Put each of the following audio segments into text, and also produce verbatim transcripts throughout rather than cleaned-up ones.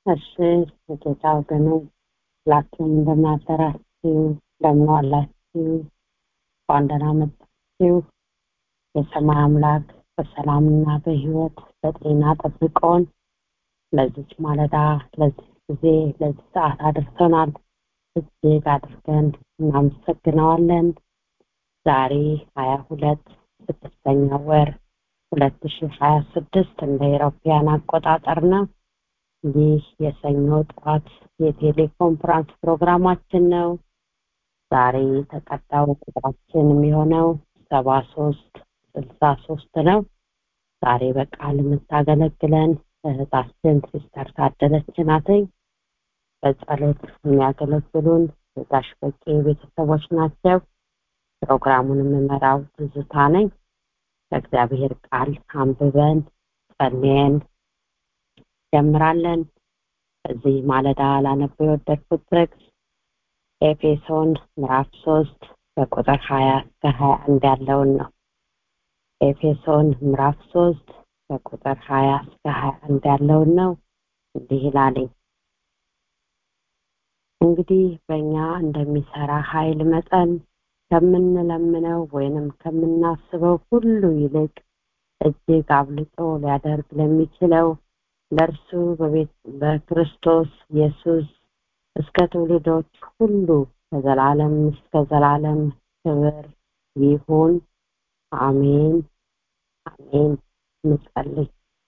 እሺ ጌታ ወገኖች ሁላችሁም እንደምናደራችሁ እንደምንዋላችሁ እንኳን ደህና መጣችሁ። የሰማይ አምላክ በሰላምና በሕይወት በጤና ጠብቆን ለዚች ማለዳ ለዚህ ጊዜ ለዚህ ሰዓት አድርሰናል። እጅግ አድርገን እናመሰግነዋለን። ዛሬ ሀያ ሁለት ስድስተኛ ወር ሁለት ሺህ ሀያ ስድስት እንደ አውሮፓውያን አቆጣጠር ነው። ይህ የሰኞ ጠዋት የቴሌኮንፈረንስ ፕሮግራማችን ነው። ዛሬ ተቀጣዩ ቁጥራችን የሚሆነው ሰባ ሶስት ስልሳ ሶስት ነው። ዛሬ በቃል የምታገለግለን እህታችን ሲስተር ታደለች ናትኝ። በጸሎት የሚያገለግሉን ጋሽ በቄ ቤተሰቦች ናቸው። ፕሮግራሙን የምመራው ትዝታ ነኝ። ከእግዚአብሔር ቃል አንብበን ጸልየን ጀምራለን። እዚህ ማለዳ ላነበው የወደድኩት ጥቅስ ኤፌሶን ምዕራፍ ሶስት በቁጥር ሀያ እስከ ሀያ አንድ ያለውን ነው። ኤፌሶን ምዕራፍ ሶስት በቁጥር ሀያ እስከ ሀያ አንድ ያለውን ነው። እንዲህ ይላል፣ እንግዲህ በእኛ እንደሚሰራ ኃይል መጠን ከምንለምነው ወይንም ከምናስበው ሁሉ ይልቅ እጅግ አብልጦ ሊያደርግ ለሚችለው ለእርሱ በቤት በክርስቶስ ኢየሱስ እስከ ትውልዶች ሁሉ ከዘላለም እስከ ዘላለም ክብር ይሁን፣ አሜን አሜን። እንጸልይ።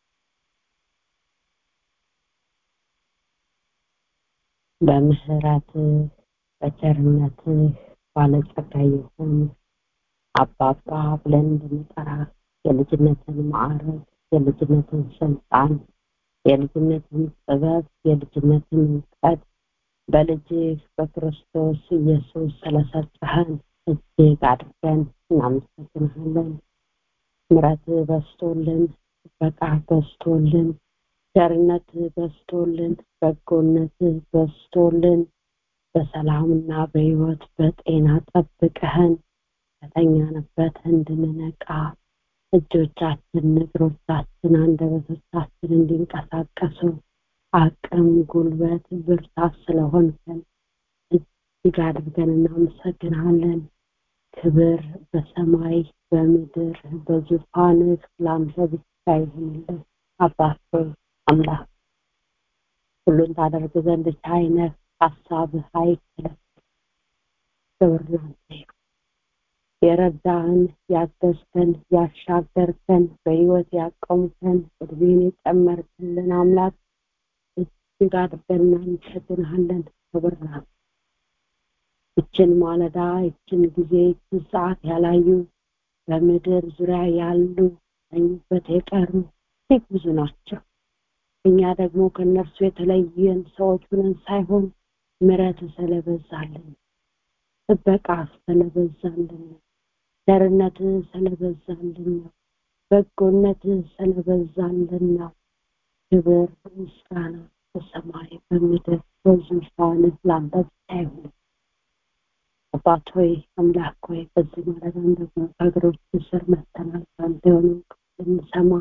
በምህረትህ በቸርነትህ ባለጸጋ የሆን አባባ ብለን እንድንጠራ የልጅነትን ማዕረግ የልጅነትን ስልጣን የልጅነትን ጥበብ የልጅነትን እውቀት በልጅህ በክርስቶስ ኢየሱስ ስለሰጠህን እጅግ አድርገን እናመሰግንሃለን። ምሕረትህ በዝቶልን፣ ጥበቃህ በዝቶልን፣ ቸርነትህ በዝቶልን፣ በጎነትህ በዝቶልን በሰላምና በሕይወት በጤና ጠብቀህን ከተኛንበት እንድንነቃ እጆቻችን እግሮቻችን አንደበቶቻችን እንዲንቀሳቀሱ አቅም ጉልበት ብርታት ስለሆንከን እጅግ አድርገን እናመሰግናለን። ክብር በሰማይ በምድር በዙፋንህ ላንተ ብቻ ይሁንልህ። አባት ሆይ አምላክ ሁሉን ታደርግ ዘንድ ቻይ ነህ። ሀሳብህ አይከለከልም። ክብር ላንተ ይሁን። የረዳህን ያገዝከን ያሻገርከን በሕይወት ያቆምከን እድሜን የጨመርክልን አምላክ እጅግ አድርገን እናመሰግንሃለን። ክብር ላንተ። ይችን ማለዳ ይችን ጊዜ ይችን ሰዓት ያላዩ በምድር ዙሪያ ያሉ ተኙበት የቀሩ እጅግ ብዙ ናቸው። እኛ ደግሞ ከእነርሱ የተለየን ሰዎች ሆነን ሳይሆን ምሕረት ስለበዛልን፣ ጥበቃ ስለበዛልን፣ ቸርነትህ ስለበዛልን፣ በጎነትህ ስለበዛልን ነው። ክብር ምስጋና በሰማይ በምድር በዙፋንህ ላንተ ብቻ ይሁን። አባት ሆይ አምላክ ሆይ በዚህ ማለዳም ደግሞ ከእግሮች ስር መጥተናል። አንተ የሆነው እንሰማ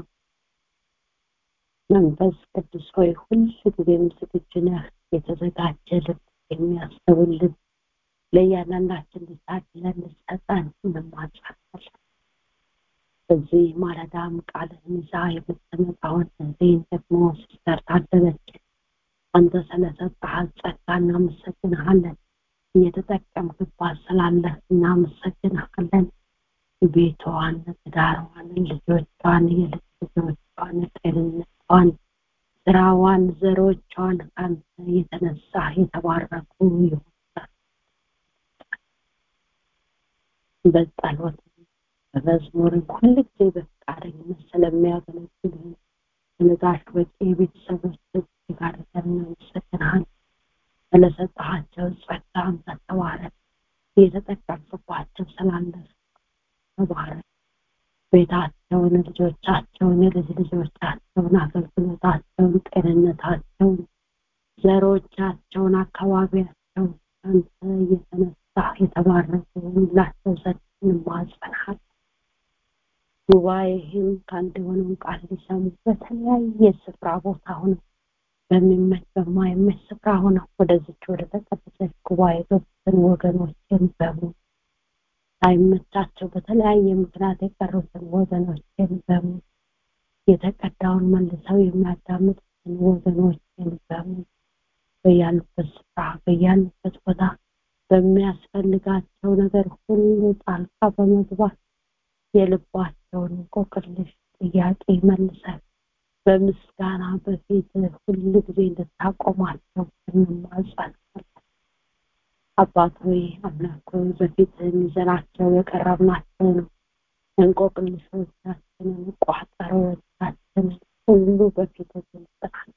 መንፈስ ቅዱስ ሆይ ሁሉ ጊዜም ዝግጁ ነህ። የተዘጋጀ ልብ የሚያስተውል ልብ ለእያንዳንዳችን ልታድለን ልትሰጠን እንማጸናለን። በዚህ ማለዳም ቃልህን ይዛ የምትመጣውን እህቴን ደግሞ ሲስተር ታደለች አንተ ስለሰጠሃት ጸጋ እናመሰግንሃለን። እየተጠቀምክባት ስላለህ እናመሰግንሃለን። ቤቷን፣ ትዳሯን፣ ልጆቿን፣ የልጅ ልጆቿን፣ ጤንነቷን፣ ስራዋን፣ ዘሮቿን ከአንተ የተነሳ የተባረኩ ይሁን። በጸሎት በመዝሙር ሁሉ ጊዜ በፈቃደኝነት ስለሚያገለግሉ ስለጋሽ በቄ ቤተሰቦች እጅግ አድርገን እናመሰግንሃለን። ስለሰጠሃቸው ጸጋ አንተ ተባረክ። የተጠቀምክባቸው ስላለ ተባረክ። ቤታቸውን፣ ልጆቻቸውን፣ የልጅ ልጆቻቸውን፣ አገልግሎታቸውን፣ ጤንነታቸውን፣ ዘሮቻቸውን፣ አካባቢያቸውን አንተ የተነሳ የተባረኩ ሁላቸው ዘንድ እንማጸናለን። ጉባኤህም ከአንድ የሆነውን ቃል ሊሰሙ በተለያየ ስፍራ ቦታ ሆነው በሚመች በማይመች ስፍራ ሆነው ወደዚች ወደ ተቀደሰች ጉባኤ የገቡትን ወገኖችን በሙሉ ሳይመቻቸው በተለያየ ምክንያት የቀሩትን ወገኖችን በሙሉ የተቀዳውን መልሰው የሚያዳምጡትን ወገኖችን በሙሉ በያሉበት ስፍራ በያሉበት ቦታ በሚያስፈልጋቸው ነገር ሁሉ ጣልቃ በመግባት የልባቸውን እንቆቅልሽ ጥያቄ መልሰህ በምስጋና በፊት ሁሉ ጊዜ እንድታቆማቸው እንማጸናለን። አባት ሆይ አምላክ ሆይ በፊት ይዘናቸው የቀረብናቸውን እንቆቅልሾቻችንን ቋጠሮቻችንን ሁሉ በፊት እንጥራለን።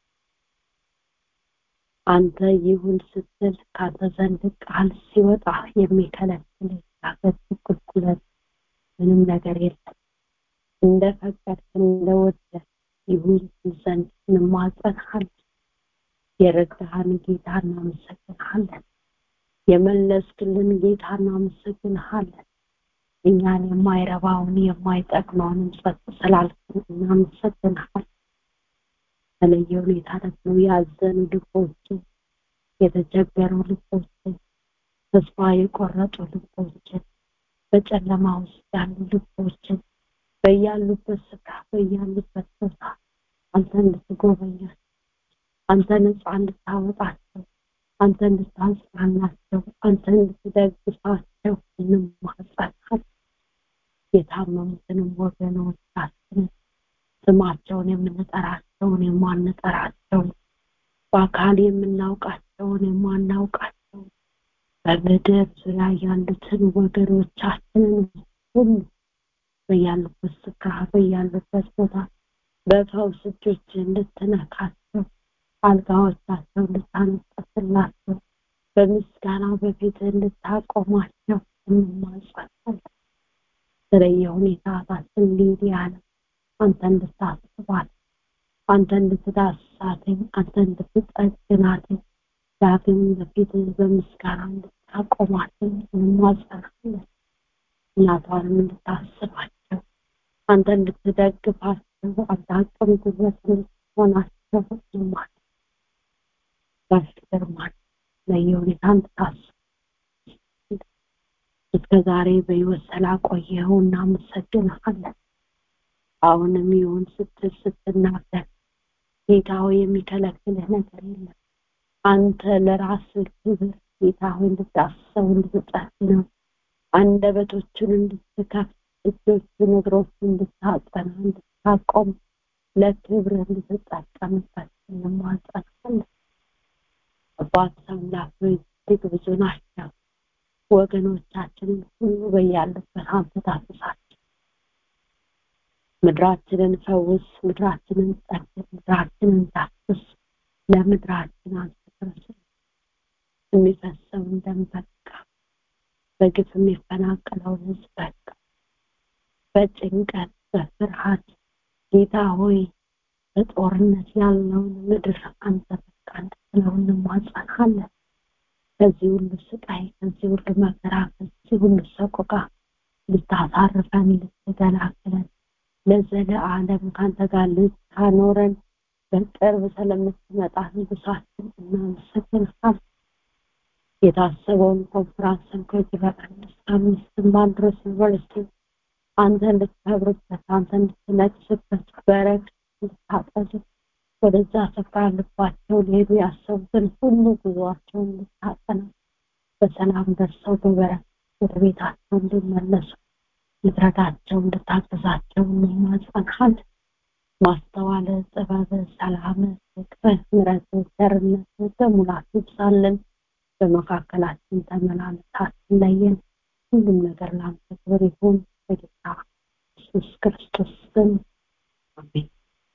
አንተ ይሁን ስትል ካንተ ዘንድ ቃል ሲወጣ የሚከለክል ያገት ቁልቁለት ምንም ነገር የለም። እንደፈቀድክ እንደወደድክ ይሁን ዘንድ እንማጸናለን። የረዳህን ጌታ እናመሰግንሃለን። የመለስክልን ጌታ እናመሰግንሃለን። እኛን የማይረባውን የማይጠቅመውን ጸጥ ስላልክን እናመሰግንሃለን። በተለየ ሁኔታ ደግሞ ያዘኑ ልቦችን፣ የተቸገሩ ልቦችን፣ ተስፋ የቆረጡ ልቦችን፣ በጨለማ ውስጥ ያሉ ልቦችን በያሉበት ስፍራ በያሉበት ቦታ አንተ እንድትጎበኛቸው፣ አንተ ነፃ እንድታወጣቸው፣ አንተ እንድታጽናናቸው፣ አንተ እንድትደግፋቸው እንማጸናለን። የታመሙትንም ወገኖቻችንን ስማቸውን የምንጠራቸውን የማንጠራቸውን በአካል የምናውቃቸውን የማናውቃቸውን በምድር ዙሪያ ያሉትን ወገኖቻችንን ሁሉ በያሉበት ስፍራ በያሉበት ቦታ በፈውስ እጆች እንድትነካቸው፣ አልጋዎቻቸው እንድታነጥፍላቸው፣ በምስጋና በፊት እንድታቆማቸው እንማጸናለን። በተለየ ሁኔታ ታችን ሊዲያን አንተ እንድታስባት፣ አንተ እንድትዳስሳትኝ፣ አንተ እንድትጠግናት ዳግም በፊት በምስጋና እንድታቆማትኝ እንማጸናለን። እናቷንም እንድታስባቸው፣ አንተ እንድትደግፋቸው፣ አንተ አቅም ጉልበት እንድትሆናቸው እንማጸናለን። ጋሽ ግርማን ለየሁኔታ እንድታስብ እስከ ዛሬ በሕይወት ስላቆየኸው እናመሰግንሃለን። አሁንም ይሁን ስትል ስትናገር ጌታ ሆይ የሚከለክልህ ነገር የለም። አንተ ለራስህ ክብር ጌታ ሆይ እንድታስበው እንድትጠግነው፣ አንደበቶችን እንድትከፍት፣ እጆችን እግሮችን እንድታጠና እንድታቆም፣ ለክብር እንድትጠቀምበት እንማጸናለን። አባት አምላክ ሆይ እጅግ ብዙ ናቸው ወገኖቻችንን ሁሉ በያሉበት አንተ ታስሳቸው። ምድራችንን ፈውስ፣ ምድራችንን ጠግን፣ ምድራችንን ዳስስ። ለምድራችን አንተ ድረስ። የሚፈሰውን ደም በቃ፣ በግፍ የሚፈናቀለው ሕዝብ በቃ፣ በጭንቀት በፍርሃት ጌታ ሆይ በጦርነት ያለውን ምድር አንተ በቃ እንድትለው እንማጸናለን። ከዚህ ሁሉ ስቃይ፣ ከዚህ ሁሉ መከራ፣ ከዚህ ሁሉ ሰቆቃ ልታሳርፈን ልትገላግለን ለዘለዓለም ካንተ ጋር ልታኖረን በቅርብ ስለምትመጣ ንጉሳችን እናመሰግንሃለን። የታሰበውን ኮንፍራንስን ከጅበቀንስ አምስትን ባንድሮስ ዩኒቨርሲቲ አንተ እንድትከብርበት፣ አንተ እንድትነግስበት፣ በረከት እንድታጠግብ፣ ወደዛ ስፍራ ልባቸው ሊሄዱ ያሰቡትን ሁሉ ጉዞአቸውን እንድታጠና፣ በሰላም ደርሰው በበረከት ወደ ቤታቸው እንዲመለሱ ልትረዳቸው እንድታግዛቸው እንማጸናለን። ማስተዋል፣ ጥበብ፣ ሰላም፣ ፍቅር፣ ምሕረት፣ ቸርነት በሙላት ይብዛልን። በመካከላችን ተመላለስ፣ አትለየን። ሁሉም ነገር ላንተ ክብር ይሁን በጌታ ኢየሱስ ክርስቶስ ስም አሜን።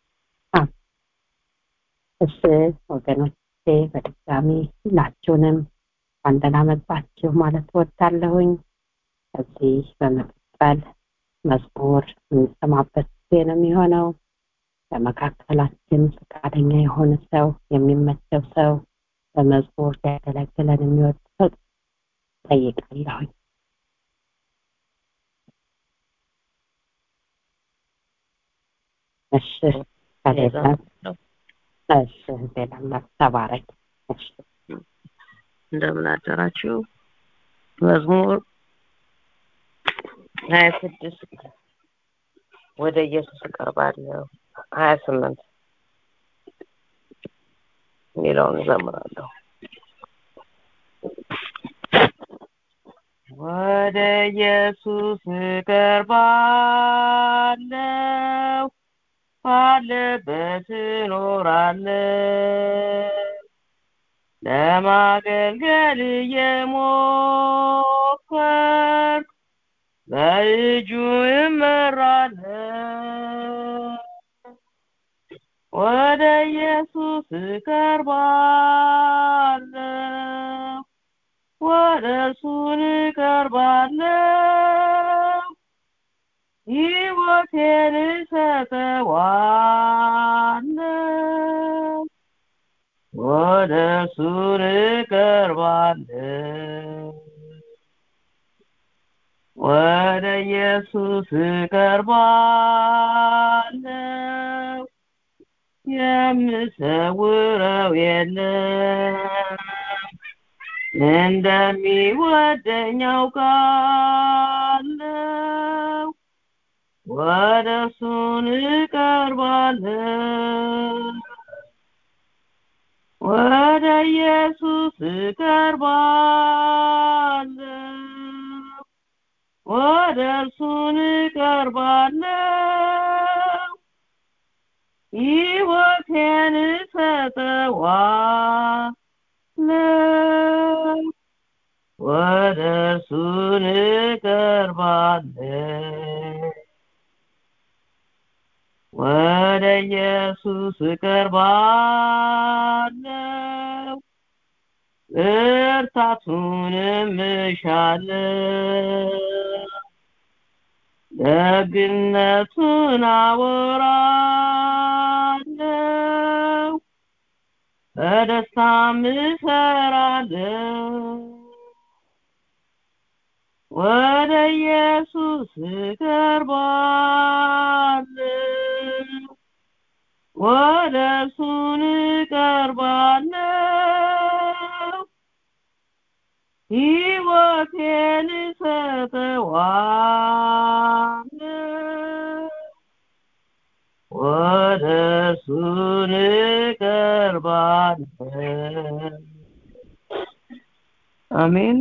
እሺ ወገኖቼ በድጋሚ ሁላችሁንም አንተና መጣችሁ ማለት ወዳለሁኝ። ከዚህ በመቀጠል መዝሙር የምንሰማበት ጊዜ ነው የሚሆነው። በመካከላችን ፈቃደኛ የሆነ ሰው የሚመቸው ሰው በመዝሙር ሊያገለግለን የሚወድ ሰው ጠይቃለሁኝ። እሺ ካሌብ እሺ ሌላም ተባረክ። እሺ እንደምን አደራችሁ። መዝሙር ሀያ ስድስት ወደ ኢየሱስ እቀርባለሁ ሀያ ስምንት የሚለውን እዘምራለሁ። ወደ ኢየሱስ እቀርባለሁ ባለበት እኖራለሁ ለማገልገል እየሞከርኩ በእጁ እመራለሁ። ወደ ኢየሱስ እቀርባለሁ ወደ እርሱ እቀርባለሁ ሕይወቴን እሰጠዋለሁ። ወደ እርሱ እቀርባለሁ ወደ ኢየሱስ እቀርባለሁ የምሰውረው የለም እንደሚወደኝ አውቃለሁ። ወደ እርሱ እቀርባለሁ ወደ ኢየሱስ እቀርባለሁ ወደ እርሱ እቀርባለሁ ሕይወቴን እሰጠዋለሁ። ወደ እርሱ እቀርባለሁ ወደ ኢየሱስ እቀርባለሁ ብርታቱንም እሻለሁ ደግነቱን አወራለሁ በደስታም እሰራለሁ። ወደ ኢየሱስ እቀርባለሁ ወደ እርሱ እቀርባለሁ ሕይወቴን እሰጠዋለሁ። ወደ እርሱ እቀርባለሁ። አሜን።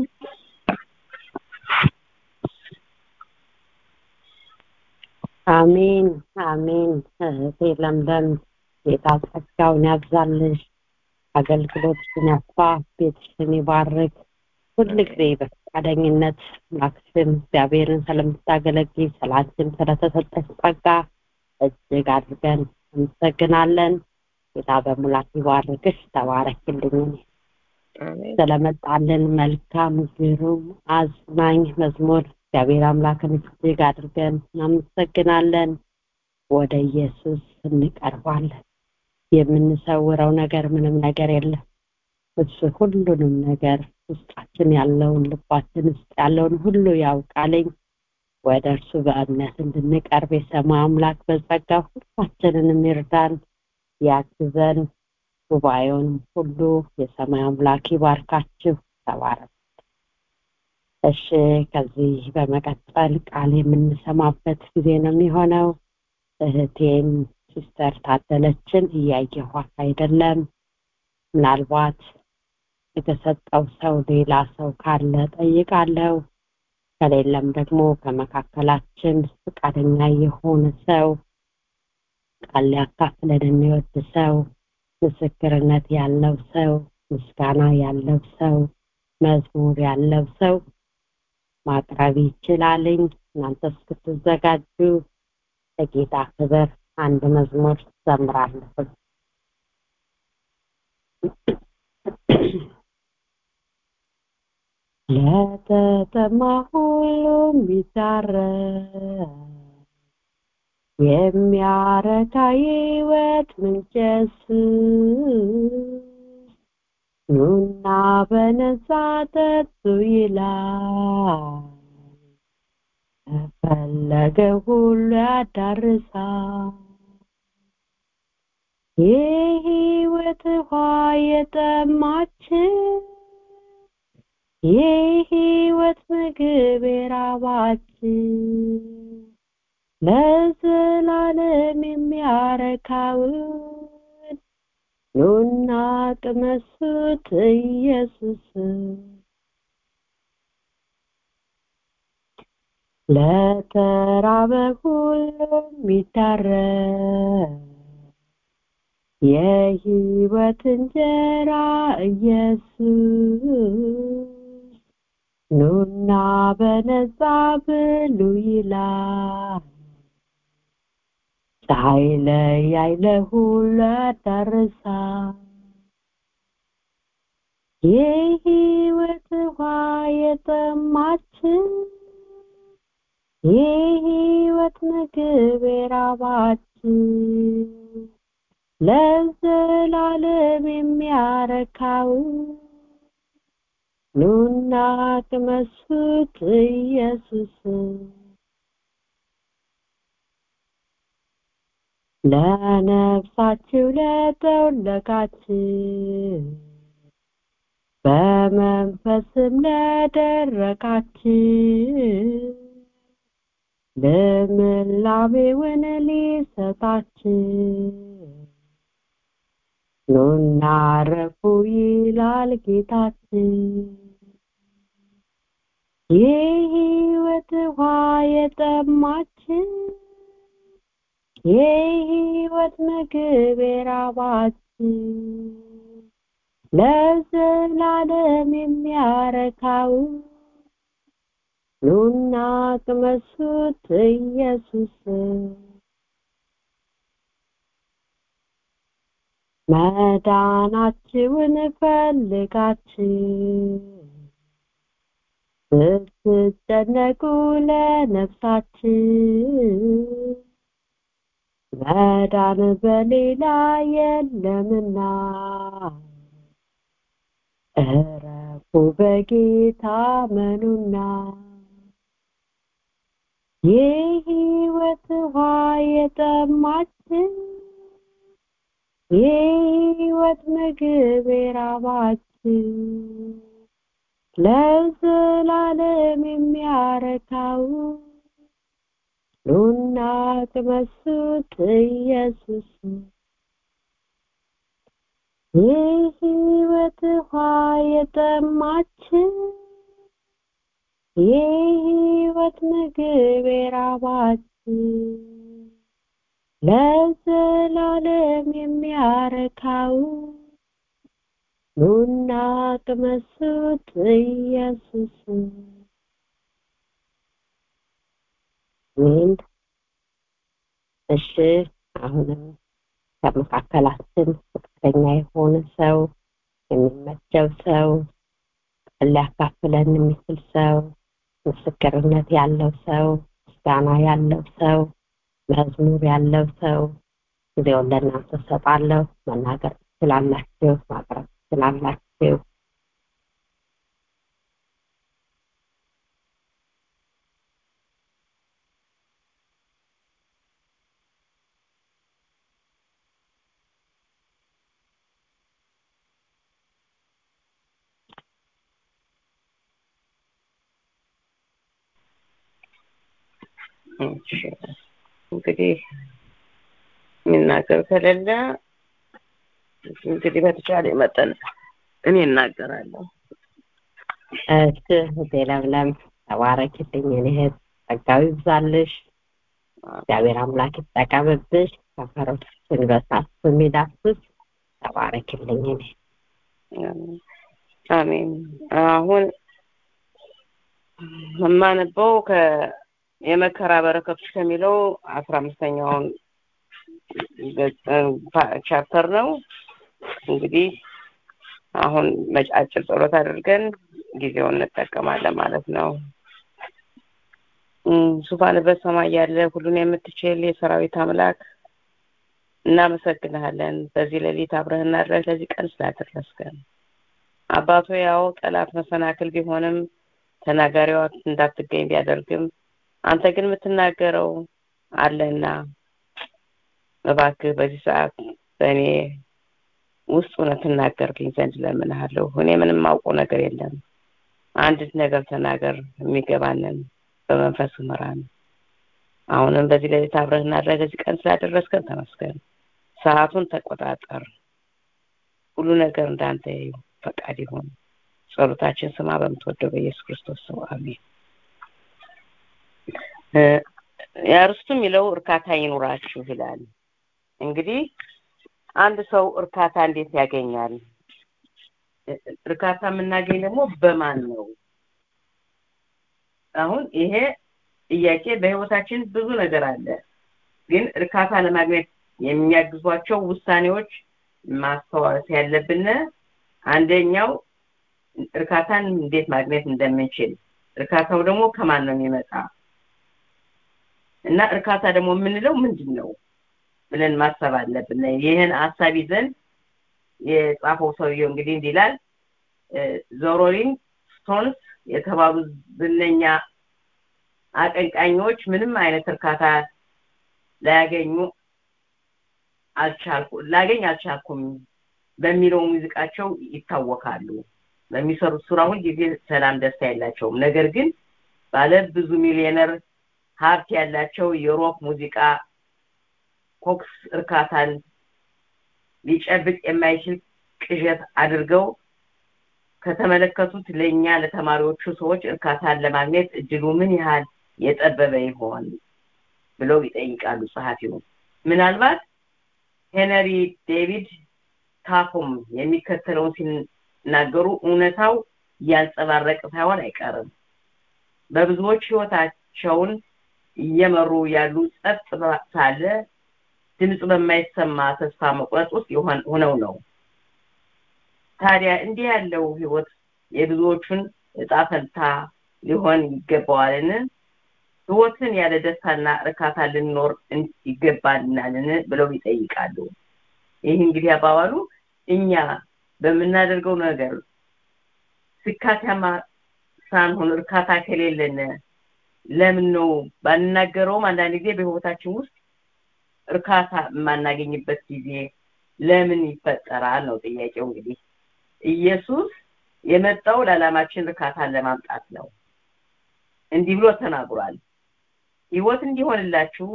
አሜን አሜን። እህቴ ለምለም ጌታ ጸጋውን ያብዛልሽ፣ አገልግሎትሽን ያስፋ፣ ቤትሽን ይባርክ። ሁልጊዜ በፈቃደኝነት አምላክሽን እግዚአብሔርን ስለምታገለግይ ስላንቺም ስለተሰጠሽ ጸጋ እጅግ አድርገን አመሰግናለን። ጌታ በሙላት ይባርክሽ። ተባረክልኝ። ስለመጣልን መልካም ግሩም አጽናኝ መዝሙር እግዚአብሔር አምላክን እጅግ አድርገን እናመሰግናለን። ወደ ኢየሱስ እንቀርባለን። የምንሰውረው ነገር ምንም ነገር የለም። እሱ ሁሉንም ነገር ውስጣችን ያለውን ልባችን ውስጥ ያለውን ሁሉ ያውቃልኝ። ወደ እርሱ በእምነት እንድንቀርብ የሰማይ አምላክ በጸጋ ሁላችንንም ይርዳን፣ ያግዘን። ጉባኤውን ሁሉ የሰማይ አምላክ ይባርካችሁ። ተባረክ። እሺ ከዚህ በመቀጠል ቃል የምንሰማበት ጊዜ ነው የሚሆነው። እህቴን ሲስተር ታደለችን እያየኋት አይደለም። ምናልባት የተሰጠው ሰው ሌላ ሰው ካለ ጠይቃለሁ። ከሌለም ደግሞ ከመካከላችን ፈቃደኛ የሆነ ሰው ቃል ሊያካፍለን የሚወድ ሰው፣ ምስክርነት ያለው ሰው፣ ምስጋና ያለው ሰው፣ መዝሙር ያለው ሰው ማቅረብ ይችላልኝ። እናንተ እስክትዘጋጁ ለጌታ ክብር አንድ መዝሙር ዘምራለሁ። ለተጠማ ሁሉ የሚታረቅ የሚያረካ ሕይወት ምንጭ ኢየሱስ ኑና በነጻ ጠጡ ይላል። ፈለገ ሁሉ ያዳርሳል። ይህ የሕይወት ውሃ የጠማችን የሕይወት ምግብ የራባችን ለዘላለም የሚያረካውን ኑና ቅመሱት ኢየሱስን ለተራበ ሁሉ የሚታረክ የሕይወት እንጀራ ኢየሱስ ኑና በነጻ ብሉ ይላል። ፀሐይ ላይ ለሁሉ ያዳርሳል። የሕይወት ውሃ የጠማችን የሕይወት ምግብ የራባችን ለዘላለም የሚያረካውን ኑና ቅመሱት ኢየሱስን ለነፍሳችሁ ለጠወለጋችሁ በመንፈስም ለደረቃችሁ ልምላሜውን ሊሰጣችሁ ኑና ረፉ ይላል ጌታችን። የሕይወት ውሃ የጠማችን የሕይወት ምግብ የራባችን ለዘላለም የሚያረካውን ኑና ቅመሱት ኢየሱስን መዳናችሁን ፈልጋችሁ ስትጨነቁ ለነፍሳችሁ መዳን በሌላ የለምና እረፉ በጌታ መኑና የሕይወት ውሃ የጠማችን የሕይወት ምግብ የራባችን ለዘላለም የሚያረካውን ኑና ቅመሱት ኢየሱስን የሕይወት ውሃ የጠማችን የሕይወት ምግብ የራባችን ለዘላለም የሚያረካውን ኑና ቅመሱት ኢየሱስን ምን እሺ አሁንም ከመካከላችን ፍቅረኛ የሆነ ሰው የሚመቸው ሰው ሊያካፍለን የሚችል ሰው ምስክርነት ያለው ሰው ምስጋና ያለው ሰው መዝሙር ያለው ሰው ጊዜውን ለእናንተ እሰጣለሁ። መናገር ትችላላችሁ፣ ማቅረብ ትችላላችሁ። እሺ እንግዲህ የሚናገር ከሌለ እንግዲህ በተቻለ መጠን እኔ እናገራለሁ። እሺ ለምለም ተባረክልኝ። እኔ እህት ጸጋው ይብዛልሽ። እግዚአብሔር አምላክ ይጠቀምብሽ። ከፈሮችን በሳት የሚዳስስ ተባረክልኝ። እኔ አሜን። አሁን የማነበው ከ የመከራ በረከቶች ከሚለው አስራ አምስተኛውን ቻፕተር ነው። እንግዲህ አሁን መጫጭር ጸሎት አድርገን ጊዜውን እንጠቀማለን ማለት ነው። ዙፋን በሰማይ ያለ ሁሉን የምትችል የሰራዊት አምላክ እናመሰግንሃለን። በዚህ ሌሊት አብረህና አድረህ ለዚህ ቀን ስላደረስከን አባቶ ያው ጠላት መሰናክል ቢሆንም ተናጋሪዋ እንዳትገኝ ቢያደርግም አንተ ግን የምትናገረው አለና እባክህ በዚህ ሰዓት በእኔ ውስጥ እውነት ተናገርልኝ ዘንድ ለምንሃለሁ። እኔ ምንም ማውቀው ነገር የለም። አንድ ነገር ተናገር፣ የሚገባንን በመንፈስ ምራን። አሁንም በዚህ ላይ ታብረህና ለዚህ ቀን ስላደረስከን ተመስገን። ሰዓቱን ተቆጣጠር። ሁሉ ነገር እንዳንተ ፈቃድ ይሁን። ጸሎታችን ስማ በምትወደው በኢየሱስ ክርስቶስ ስም አሜን። ያርስቱ የሚለው እርካታ ይኑራችሁ ይላል። እንግዲህ አንድ ሰው እርካታ እንዴት ያገኛል? እርካታ የምናገኝ ደግሞ በማን ነው? አሁን ይሄ ጥያቄ በህይወታችን ብዙ ነገር አለ። ግን እርካታ ለማግኘት የሚያግዟቸው ውሳኔዎች ማስተዋል ያለብን አንደኛው እርካታን እንዴት ማግኘት እንደምንችል፣ እርካታው ደግሞ ከማን ነው የሚመጣ እና እርካታ ደግሞ የምንለው ምንድነው ብለን ማሰብ አለብን። ይሄን ሐሳብ ይዘን የጻፈው ሰውየው እንግዲህ እንዲላል ዞሮሊንግ ስቶንስ የተባሉ ዝነኛ አቀንቃኞች ምንም አይነት እርካታ ላያገኙ አልቻልኩም ላገኝ አልቻልኩም በሚለው ሙዚቃቸው ይታወቃሉ። በሚሰሩት ስራ ሁሉ ጊዜ ሰላም ደስታ ያላቸው፣ ነገር ግን ባለ ብዙ ሚሊዮነር ሀብት ያላቸው የሮክ ሙዚቃ ኮክስ እርካታን ሊጨብጥ የማይችል ቅዠት አድርገው ከተመለከቱት ለኛ ለተማሪዎቹ ሰዎች እርካታን ለማግኘት እድሉ ምን ያህል የጠበበ ይሆን ብለው ይጠይቃሉ ጸሐፊው። ምናልባት ሄነሪ ዴቪድ ታፎም የሚከተለውን ሲናገሩ እውነታው ያንጸባረቀ ሳይሆን አይቀርም። በብዙዎች ህይወታቸውን እየመሩ ያሉ ጸጥ ሳለ ድምጽ በማይሰማ ተስፋ መቁረጥ ውስጥ ሆነው ነው። ታዲያ እንዲህ ያለው ህይወት የብዙዎቹን ዕጣ ፈንታ ሊሆን ይገባዋልን? ህይወትን ያለ ደስታና እርካታ ልንኖር ይገባናልን ብለው ይጠይቃሉ። ይህ እንግዲህ አባባሉ እኛ በመናደርገው ነገር ስካታማ ሳንሆን እርካታ ከሌለን ለምን ነው ባንናገረውም አንዳንድ ጊዜ በህይወታችን ውስጥ እርካታ የማናገኝበት ጊዜ ለምን ይፈጠራል ነው ጥያቄው። እንግዲህ ኢየሱስ የመጣው ለዓላማችን እርካታን ለማምጣት ነው። እንዲህ ብሎ ተናግሯል። ህይወት እንዲሆንላችሁ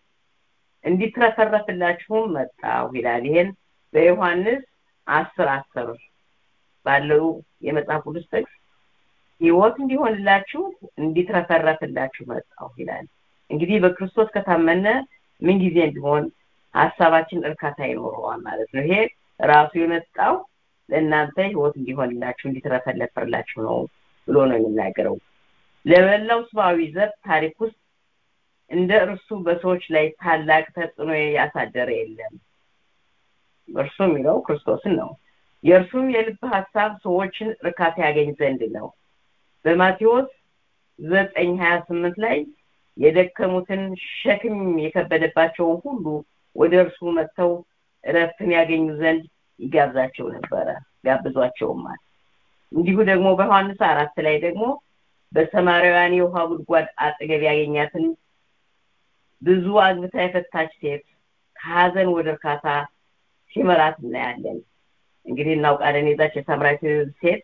እንዲትረፈረፍላችሁ መጣሁ ይላል። ይሄን በዮሐንስ አስር አስር ባለው የመጽሐፍ ቅዱስ ጥቅስ ህይወት እንዲሆንላችሁ እንዲትረፈረፍላችሁ መጣሁ ይላል። እንግዲህ በክርስቶስ ከታመነ ምን ጊዜ ቢሆን ሐሳባችን እርካታ ይኖረዋል ማለት ነው። ይሄ ራሱ የመጣው ለእናንተ ህይወት እንዲሆንላችሁ እንዲትረፈረፍላችሁ ነው ብሎ ነው የሚናገረው። ለመላው ሰዋዊ ዘር ታሪክ ውስጥ እንደ እርሱ በሰዎች ላይ ታላቅ ተጽዕኖ ያሳደረ የለም። እርሱ የሚለው ክርስቶስን ነው። የእርሱም የልብ ሐሳብ ሰዎችን እርካታ ያገኝ ዘንድ ነው። በማቴዎስ ዘጠኝ ሀያ ስምንት ላይ የደከሙትን ሸክም የከበደባቸውን ሁሉ ወደ እርሱ መጥተው እረፍትን ያገኙ ዘንድ ይጋብዛቸው ነበር ጋብዟቸውማል። እንዲሁ ደግሞ በዮሐንስ አራት ላይ ደግሞ በሰማርያውያን የውሃ ጉድጓድ አጠገብ ያገኛትን ብዙ አግብታ የፈታች ሴት ከሐዘን ወደ እርካታ ሲመራት እናያለን። እንግዲህ እናውቃለን የዛች የሳምራዊት ሴት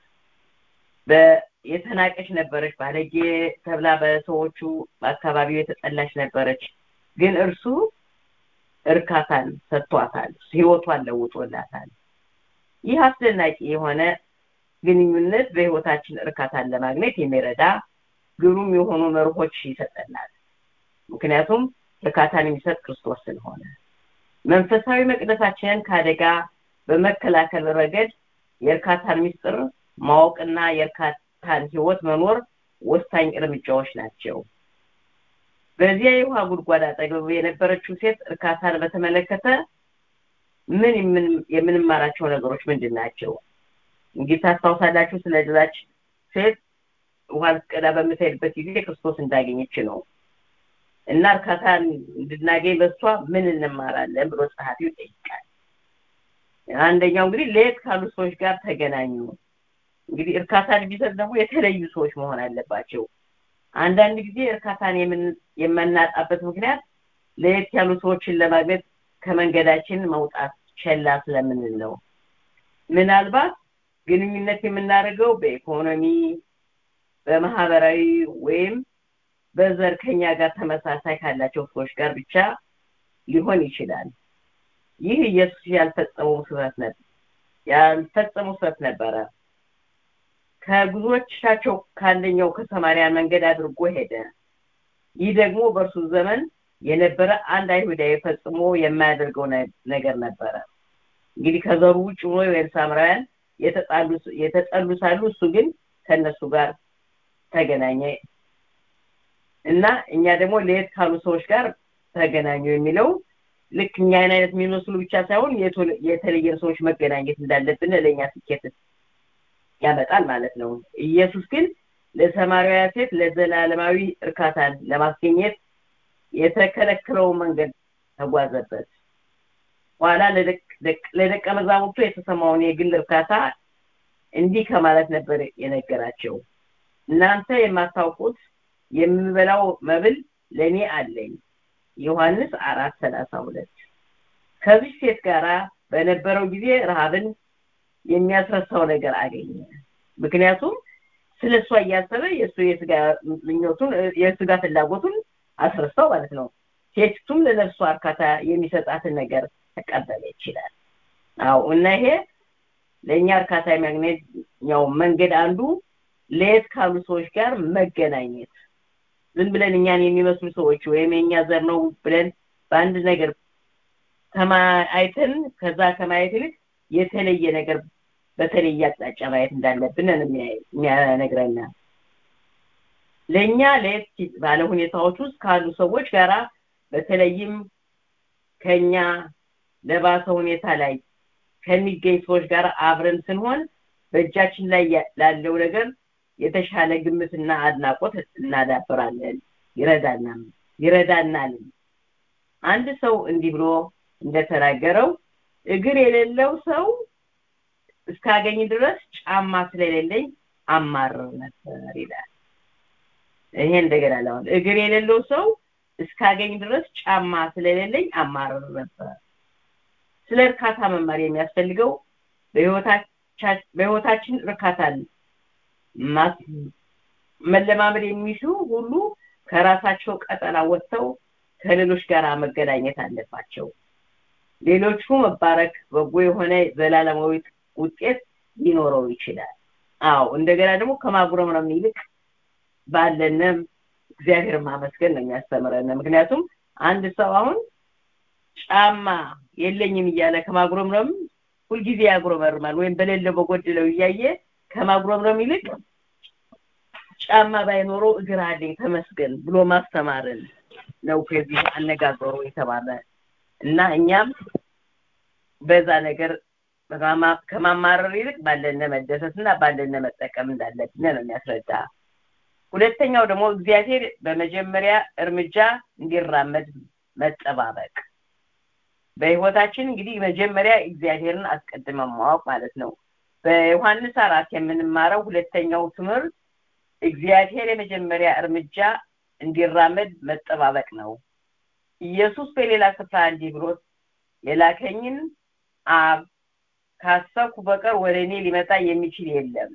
በየተናቀች ነበረች፣ ባለጌ ተብላ በሰዎቹ በአካባቢው የተጠላች ነበረች። ግን እርሱ እርካታን ሰጥቷታል፣ ህይወቷን ለውጦላታል። ይህ አስደናቂ የሆነ ግንኙነት በህይወታችን እርካታን ለማግኘት የሚረዳ ግሩም የሆኑ መርሆች ይሰጠናል። ምክንያቱም እርካታን የሚሰጥ ክርስቶስ ስለሆነ መንፈሳዊ መቅደሳችንን ካደጋ በመከላከል ረገድ የእርካታን ምስጢር ማወቅና የእርካታን ህይወት መኖር ወሳኝ እርምጃዎች ናቸው። በዚያ የውሃ ጉድጓድ አጠገብ የነበረችው ሴት እርካታን በተመለከተ ምን የምንማራቸው ነገሮች ምንድናቸው? እንግዲህ ታስታውሳላችሁ ስለዛች ሴት ውሃ ልትቀዳ በምትሄድበት ጊዜ ክርስቶስ እንዳገኘች ነው። እና እርካታን እንድናገኝ በሷ ምን እንማራለን ብሎ ጸሐፊው ይጠይቃል። አንደኛው እንግዲህ ለየት ካሉ ሰዎች ጋር ተገናኙ። እንግዲህ እርካታን ቢሰጥ ደግሞ የተለዩ ሰዎች መሆን አለባቸው። አንዳንድ ጊዜ እርካታን የምናጣበት ምክንያት ለየት ያሉ ሰዎችን ለማግኘት ከመንገዳችን መውጣት ቸላ ስለምንል ነው። ምናልባት ግንኙነት የምናደርገው በኢኮኖሚ በማህበራዊ ወይም በዘር ከኛ ጋር ተመሳሳይ ካላቸው ሰዎች ጋር ብቻ ሊሆን ይችላል። ይህ ኢየሱስ ያልፈጸመው ስህተት ነበር ያልፈጸመው ስህተት ነበረ። ከጉዞዎቻቸው ካንደኛው ከሰማርያ መንገድ አድርጎ ሄደ። ይህ ደግሞ በእርሱ ዘመን የነበረ አንድ አይሁዳዊ ፈጽሞ የማያደርገው ነገር ነበረ። እንግዲህ ከዘሩ ውጭ ሆኖ ወይም ሳምራውያን የተጣሉ የተጣሉ ሳሉ እሱ ግን ከነሱ ጋር ተገናኘ እና እኛ ደግሞ ለየት ካሉ ሰዎች ጋር ተገናኙ የሚለው ልክ እኛ አይነት የሚመስሉ ብቻ ሳይሆን የተለየ ሰዎች መገናኘት እንዳለብን ለኛ ስኬት ያመጣል ማለት ነው። ኢየሱስ ግን ለሰማርያዊቷ ሴት ለዘላለማዊ እርካታን ለማስገኘት የተከለከለው መንገድ ተጓዘበት። ኋላ ለደቀ መዛሙርቱ የተሰማውን የግል እርካታ እንዲህ ከማለት ነበር የነገራቸው። እናንተ የማታውቁት የምበላው መብል ለኔ አለኝ። ዮሐንስ አራት ሰላሳ ሁለት። ከዚህ ሴት ጋራ በነበረው ጊዜ ረሃብን የሚያስረሳው ነገር አገኘ። ምክንያቱም ስለሷ እያሰበ የሱ የስጋ ምኞቱን የስጋ ፍላጎቱን አስረሳው ማለት ነው። ሴቱም ለነፍሷ እርካታ የሚሰጣትን ነገር ተቀበለ ይችላል። አው እና ይሄ ለኛ እርካታ የሚያገኘው ያው መንገድ አንዱ ለየት ካሉ ሰዎች ጋር መገናኘት። ዝም ብለን እኛን የሚመስሉ ሰዎች ወይም የኛ ዘር ነው ብለን በአንድ ነገር ከማይተን ከዛ ከማየት ይልቅ የተለየ ነገር በተለየ አቅጣጫ ማየት እንዳለብን ነው የሚያነግረን። ለኛ ለየት ባለ ሁኔታዎች ውስጥ ካሉ ሰዎች ጋራ በተለይም ከኛ ለባሰ ሁኔታ ላይ ከሚገኝ ሰዎች ጋር አብረን ስንሆን በእጃችን ላይ ላለው ነገር የተሻለ ግምትና አድናቆት እናዳብራለን። ይረዳናል ይረዳናል። አንድ ሰው እንዲህ ብሎ እንደተናገረው እግር የሌለው ሰው እስካገኝ ድረስ ጫማ ስለሌለኝ አማርር ነበር ይላል። ይሄ እንደገና ነው። እግር የሌለው ሰው እስካገኝ ድረስ ጫማ ስለሌለኝ አማርር ነበር። ስለ እርካታ መማር የሚያስፈልገው በህይወታችን በህይወታችን እርካታን መለማመድ የሚሹ ሁሉ ከራሳቸው ቀጠና ወጥተው ከሌሎች ጋር መገናኘት አለባቸው። ሌሎቹ መባረክ በጎ የሆነ ዘላለማዊ ውጤት ሊኖረው ይችላል። አዎ እንደገና ደግሞ ከማጉረምረም ይልቅ ባለንም እግዚአብሔር ማመስገን ነው የሚያስተምረን። ምክንያቱም አንድ ሰው አሁን ጫማ የለኝም እያለ ከማጉረምረም ሁሉ ጊዜ ያጉረመርማል ወይም በሌለው በጎደለው እያየ ከማጉረምረም ይልቅ ጫማ ባይኖረው እግር አለኝ ተመስገን ብሎ ማስተማርን ነው ከዚህ አነጋገሩ የተባለ እና እኛም በዛ ነገር ከማማረር ይልቅ ባለነ መደሰትና ባለነ መጠቀም እንዳለብን ነው የሚያስረዳ። ሁለተኛው ደግሞ እግዚአብሔር በመጀመሪያ እርምጃ እንዲራመድ መጠባበቅ። በህይወታችን እንግዲህ መጀመሪያ እግዚአብሔርን አስቀድመን ማወቅ ማለት ነው። በዮሐንስ አራት የምንማረው ሁለተኛው ትምህርት እግዚአብሔር የመጀመሪያ እርምጃ እንዲራመድ መጠባበቅ ነው። ኢየሱስ በሌላ ስፍራ እንዲህ ብሎ የላከኝን አብ ካሰብኩ በቀር ወደኔ ሊመጣ የሚችል የለም።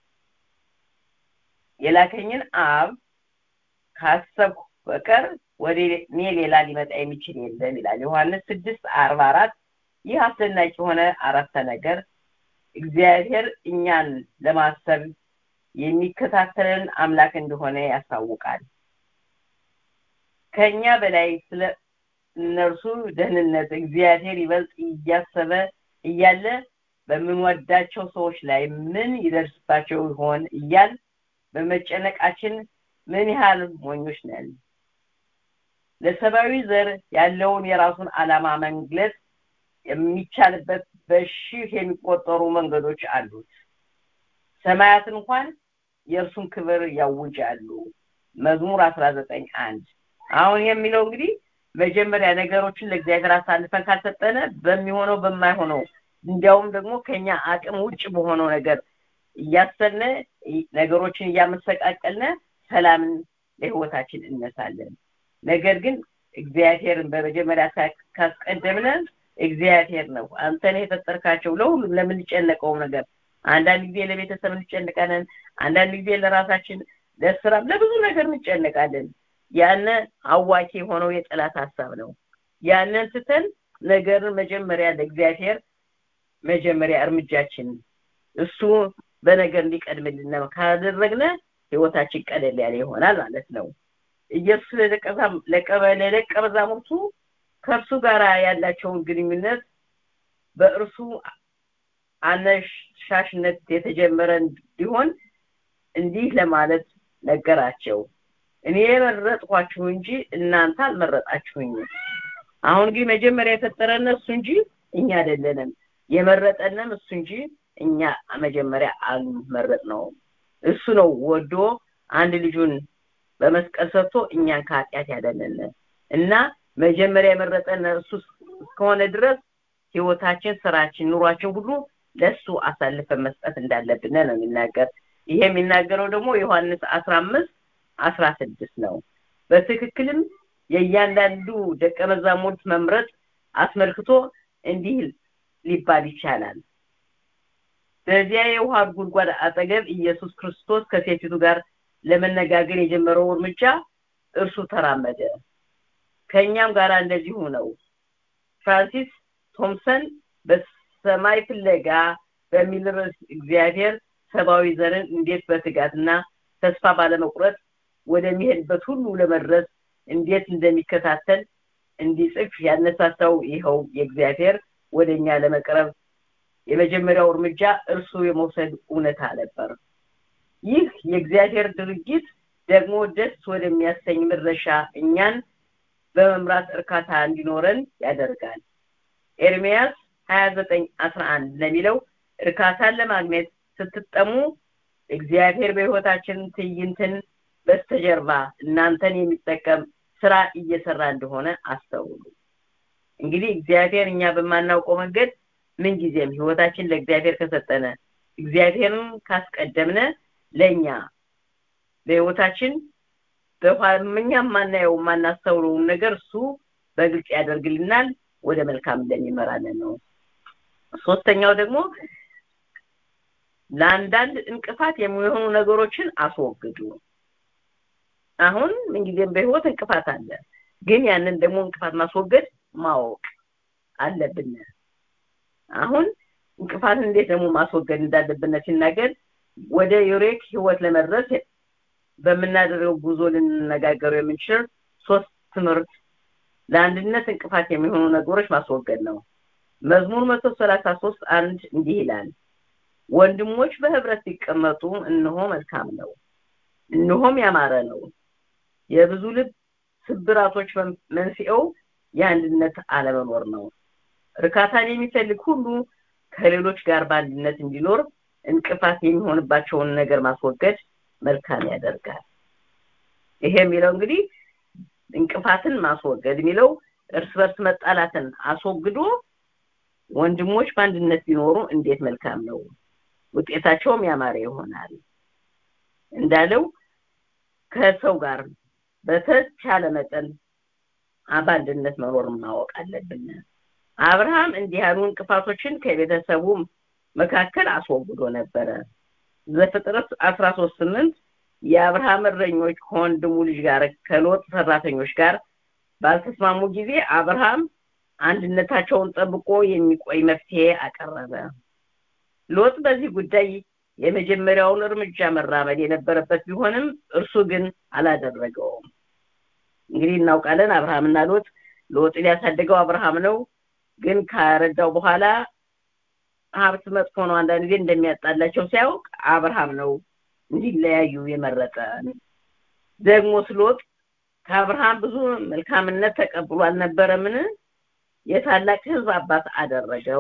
የላከኝን አብ ካሰብኩ በቀር ወደኔ ሌላ ሊመጣ የሚችል የለም ይላል ዮሐንስ ስድስት አርባ አራት። ይህ አስደናቂ የሆነ አረፍተ ነገር እግዚአብሔር እኛን ለማሰብ የሚከታተለን አምላክ እንደሆነ ያሳውቃል። ከኛ በላይ ስለ እነርሱ ደህንነት እግዚአብሔር ይበልጥ እያሰበ እያለ በምንወዳቸው ሰዎች ላይ ምን ይደርስባቸው ይሆን እያል በመጨነቃችን ምን ያህል ሞኞች ነን። ለሰብአዊ ዘር ያለውን የራሱን ዓላማ መግለጽ የሚቻልበት በሺህ የሚቆጠሩ መንገዶች አሉት። ሰማያት እንኳን የእርሱን ክብር ያውጃሉ። መዝሙር አስራ ዘጠኝ አንድ። አሁን የሚለው እንግዲህ መጀመሪያ ነገሮችን ለእግዚአብሔር አሳልፈን ካልሰጠነ በሚሆነው በማይሆነው እንዲያውም ደግሞ ከኛ አቅም ውጭ በሆነው ነገር እያሰነ ነገሮችን እያመሰቃቀልነ ሰላምን ለህይወታችን እንነሳለን። ነገር ግን እግዚአብሔርን በመጀመሪያ ካስቀደምነ እግዚአብሔር ነው። አንተን የፈጠርካቸው ለሁሉም ለምንጨነቀው ነገር አንዳንድ ጊዜ ለቤተሰብ እንጨነቃለን፣ አንዳንድ ጊዜ ለራሳችን ለስራ ለብዙ ነገር እንጨነቃለን። ያነ አዋኪ ሆነው የጠላት ሐሳብ ነው። ያንን ትተን ነገርን መጀመሪያ ለእግዚአብሔር መጀመሪያ እርምጃችን እሱ በነገር እንዲቀድምልን ካደረግነ ህይወታችን ቀለል ያለ ይሆናል ማለት ነው። ኢየሱስ ለደቀዛም ለቀበለ ለቀበዛሙርቱ ከእርሱ ጋር ያላቸውን ግንኙነት በእርሱ አነሳሽነት የተጀመረ እንዲሆን እንዲህ ለማለት ነገራቸው። እኔ መረጥኳችሁ እንጂ እናንተ አልመረጣችሁኝም። አሁን ግን መጀመሪያ የፈጠረን እሱ እንጂ እኛ አይደለንም። የመረጠንም እሱ እንጂ እኛ መጀመሪያ አልመረጥነውም። እሱ ነው ወዶ አንድ ልጁን በመስቀል ሰጥቶ እኛን ከኃጢአት ያደነነ እና መጀመሪያ የመረጠን እሱ እስከሆነ ድረስ ህይወታችን፣ ስራችን፣ ኑሯችን ሁሉ ለሱ አሳልፈን መስጠት እንዳለብን ነው የሚናገር። ይሄ የሚናገረው ደግሞ ዮሐንስ አስራ አምስት አስራ ስድስት ነው። በትክክልም የእያንዳንዱ ደቀ መዛሙርት መምረጥ አስመልክቶ እንዲህ ሊባል ይቻላል። በዚያ የውሃ ጉድጓድ አጠገብ ኢየሱስ ክርስቶስ ከሴቲቱ ጋር ለመነጋገር የጀመረው እርምጃ እርሱ ተራመደ። ከኛም ጋር እንደዚሁ ነው። ፍራንሲስ ቶምሰን በሰማይ ፍለጋ በሚል ርዕስ እግዚአብሔር ሰብአዊ ዘርን እንዴት በትጋትና ተስፋ ባለመቁረጥ ወደሚሄድበት ሁሉ ለመድረስ እንዴት እንደሚከታተል እንዲጽፍ ያነሳሳው ይኸው የእግዚአብሔር ወደኛ ለመቅረብ የመጀመሪያው እርምጃ እርሱ የመውሰድ እውነታ ነበር። ይህ የእግዚአብሔር ድርጊት ደግሞ ደስ ወደሚያሰኝ መድረሻ እኛን በመምራት እርካታ እንዲኖረን ያደርጋል። ኤርምያስ ሃያ ዘጠኝ አስራ አንድ ለሚለው እርካታን ለማግኘት ስትጠሙ እግዚአብሔር በህይወታችን ትዕይንትን በስተጀርባ እናንተን የሚጠቀም ስራ እየሰራ እንደሆነ አስተውሉ። እንግዲህ እግዚአብሔር እኛ በማናውቀው መንገድ ምን ጊዜም ህይወታችን ለእግዚአብሔር ከሰጠነ እግዚአብሔርን ካስቀደምነ ለኛ በህይወታችን በኋላኛም ማናየው ማናስተውለው ነገር እሱ በግልጽ ያደርግልናል፣ ወደ መልካም እንደሚመራን ነው። ሶስተኛው ደግሞ ለአንዳንድ እንቅፋት የሚሆኑ ነገሮችን አስወግዱ። አሁን ምን ጊዜም በህይወት እንቅፋት አለ፣ ግን ያንን ደግሞ እንቅፋት ማስወገድ ማወቅ አለብን። አሁን እንቅፋት እንዴት ደግሞ ማስወገድ እንዳለብን ሲናገር ወደ ዮሬክ ህይወት ለመድረስ በመናደረው ጉዞ ልንነጋገር የምንችል ሶስት ትምህርት ለአንድነት እንቅፋት የሚሆኑ ነገሮች ማስወገድ ነው። መዝሙር መቶ ሰላሳ ሶስት አንድ እንዲህ ይላል፣ ወንድሞች በህብረት ሲቀመጡ እነሆ መልካም ነው፣ እነሆም ያማረ ነው። የብዙ ልብ ስብራቶች መንስኤው የአንድነት አለመኖር ነው። እርካታን የሚፈልግ ሁሉ ከሌሎች ጋር በአንድነት እንዲኖር እንቅፋት የሚሆንባቸውን ነገር ማስወገድ መልካም ያደርጋል። ይሄ የሚለው እንግዲህ እንቅፋትን ማስወገድ የሚለው እርስ በርስ መጣላትን አስወግዶ ወንድሞች በአንድነት ቢኖሩ እንዴት መልካም ነው፣ ውጤታቸውም ያማረ ይሆናል እንዳለው ከሰው ጋር በተቻለ መጠን በአንድነት መኖር ማወቅ አለብን። አብርሃም እንዲህ ያሉ እንቅፋቶችን ከቤተሰቡ መካከል አስወግዶ ነበር። ዘፍጥረት አስራ ሶስት ስምንት የአብርሃም እረኞች ከወንድሙ ልጅ ጋር ከሎጥ ሰራተኞች ጋር ባልተስማሙ ጊዜ አብርሃም አንድነታቸውን ጠብቆ የሚቆይ መፍትሄ አቀረበ። ሎጥ በዚህ ጉዳይ የመጀመሪያውን እርምጃ መራመድ የነበረበት ቢሆንም እርሱ ግን አላደረገውም። እንግዲህ እናውቃለን አብርሃምና ሎጥ ሎጥ ሊያሳደገው አብርሃም ነው፣ ግን ካረዳው በኋላ ሀብት መጥፎ ነው አንዳንድ ጊዜ እንደሚያጣላቸው ሲያውቅ አብርሃም ነው እንዲለያዩ የመረጠ። ደግሞ ሎጥ ከአብርሃም ብዙ መልካምነት ተቀብሎ አልነበረምን? የታላቅ ህዝብ አባት አደረገው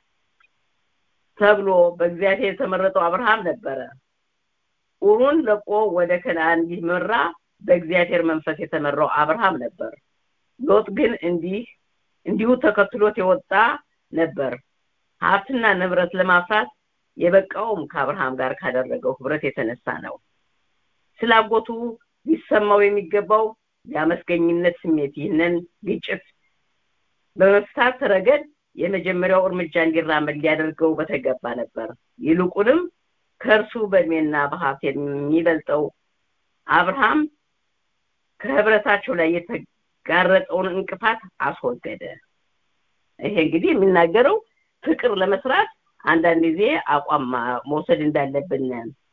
ተብሎ በእግዚአብሔር የተመረጠው አብርሃም ነበረ። ኡሩን ለቆ ወደ ከነዓን እንዲመራ በእግዚአብሔር መንፈስ የተመራው አብርሃም ነበር። ሎጥ ግን እንዲህ እንዲሁ ተከትሎት የወጣ ነበር። ሀብትና ንብረት ለማፍራት የበቃውም ከአብርሃም ጋር ካደረገው ህብረት የተነሳ ነው። ስላጎቱ ሊሰማው የሚገባው የአመስገኝነት ስሜት ይህንን ግጭት በመፍታት ረገድ የመጀመሪያው እርምጃ እንዲራመድ ሊያደርገው በተገባ ነበር። ይልቁንም ከእርሱ በእድሜና በሀብት የሚበልጠው አብርሃም ከህብረታቸው ላይ የተጋረጠውን እንቅፋት አስወገደ። ይሄ እንግዲህ የሚናገረው ፍቅር ለመስራት አንዳንድ ጊዜ አቋም መውሰድ እንዳለብን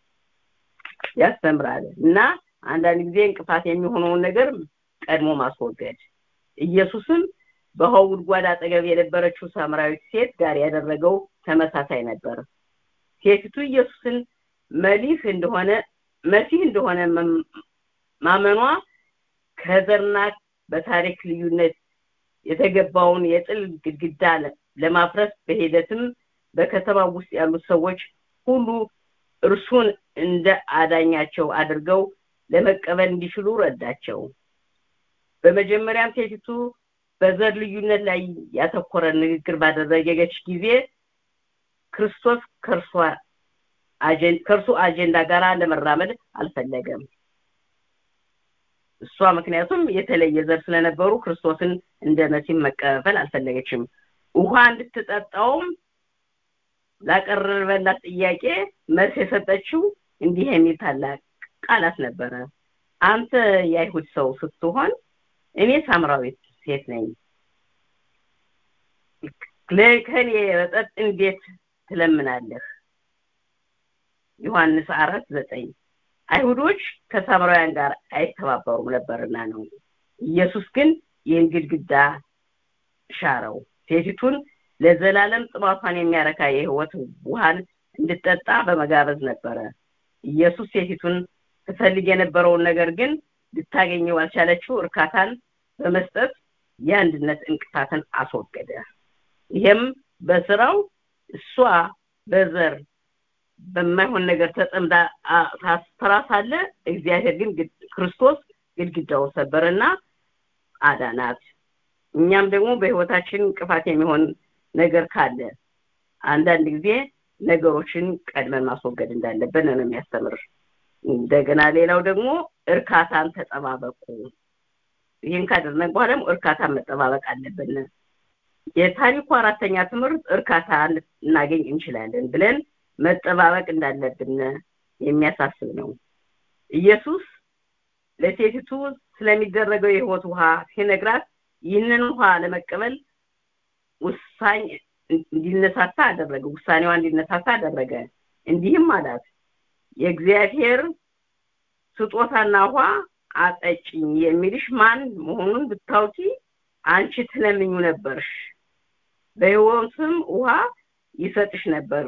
ያስተምራል እና አንዳንድ ጊዜ እንቅፋት የሚሆነውን ነገር ቀድሞ ማስወገድ። ኢየሱስም በውሃው ጉድጓድ አጠገብ የነበረችው ሳምራዊት ሴት ጋር ያደረገው ተመሳሳይ ነበር። ሴቲቱ ኢየሱስን መሲህ እንደሆነ መሲህ እንደሆነ ማመኗ ከዘርና በታሪክ ልዩነት የተገባውን የጥል ግድግዳ ለማፍረስ በሂደትም በከተማው ውስጥ ያሉት ሰዎች ሁሉ እርሱን እንደ አዳኛቸው አድርገው ለመቀበል እንዲችሉ ረዳቸው። በመጀመሪያም ሴቲቱ በዘር ልዩነት ላይ ያተኮረ ንግግር ባደረገች ጊዜ ክርስቶስ ከርሷ አጀንዳ ከርሱ አጀንዳ ጋር ለመራመድ አልፈለገም። እሷ ምክንያቱም የተለየ ዘር ስለነበሩ ክርስቶስን እንደ መሲህ መቀበል አልፈለገችም። ውሃ እንድትጠጣውም ላቀረበላት ጥያቄ መልስ የሰጠችው እንዲህ የሚል ታላቅ ቃላት ነበረ። አንተ የአይሁድ ሰው ስትሆን እኔ ሳምራዊት ሴት ነኝ። ለከኔ መጠጥ እንዴት ትለምናለህ? ዮሐንስ አራት ዘጠኝ አይሁዶች ከሳምራውያን ጋር አይተባበሩም ነበርና ነው። ኢየሱስ ግን ይህን ግድግዳ ሻረው። ሴቲቱን ለዘላለም ጥማቷን የሚያረካ የህይወት ውሃን እንድትጠጣ በመጋበዝ ነበረ። ኢየሱስ ሴቲቱን ትፈልግ የነበረውን ነገር ግን ልታገኘው አልቻለችው እርካታን በመስጠት የአንድነት እንቅፋትን አስወገደ። ይሄም በስራው እሷ በዘር በማይሆን ነገር ተጠምዳ ታስተራሳለ እግዚአብሔር ግን ክርስቶስ ግድግዳው ሰበረና አዳናት። እኛም ደግሞ በህይወታችን እንቅፋት የሚሆን ነገር ካለ አንዳንድ ጊዜ ነገሮችን ቀድመን ማስወገድ እንዳለብን ነው የሚያስተምር። እንደገና ሌላው ደግሞ እርካታን ተጠባበቁ። ይሄን ካደረግን በኋላ እርካታን መጠባበቅ አለብን። የታሪኩ አራተኛ ትምህርት እርካታን እናገኝ እንችላለን ብለን መጠባበቅ እንዳለብን የሚያሳስብ ነው። ኢየሱስ ለሴቲቱ ስለሚደረገው የህይወት ውሃ ሲነግራት ይህንን ውሃ ለመቀበል ውሳኔ እንዲነሳሳ አደረገ ውሳኔዋ እንዲነሳሳ አደረገ። እንዲህም አላት፣ የእግዚአብሔር ስጦታና ውሃ አጠጪኝ የሚልሽ ማን መሆኑን ብታውቂ አንቺ ትለምኙ ነበርሽ፣ በሕይወትም ውሃ ይሰጥሽ ነበር።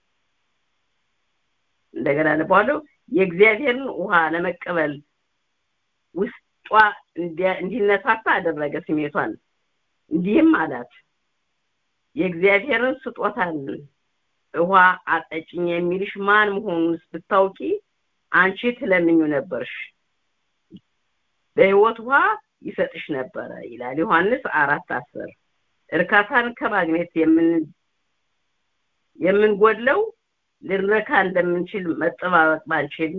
እንደገና ለባለው የእግዚአብሔርን ውሃ ለመቀበል ውስጧ እንዲነሳሳ አደረገ ስሜቷን። እንዲህም አላት፣ የእግዚአብሔርን ስጦታን ውሃ አጠጪኝ የሚልሽ ማን መሆኑን ብታውቂ አንቺ ትለምኙ ነበርሽ፣ በሕይወት ውሃ ይሰጥሽ ነበር ይላል ዮሐንስ አራት አስር። እርካታን ከማግኘት የምን የምንጎድለው ልንረካ እንደምንችል መጠባበቅ ባንችል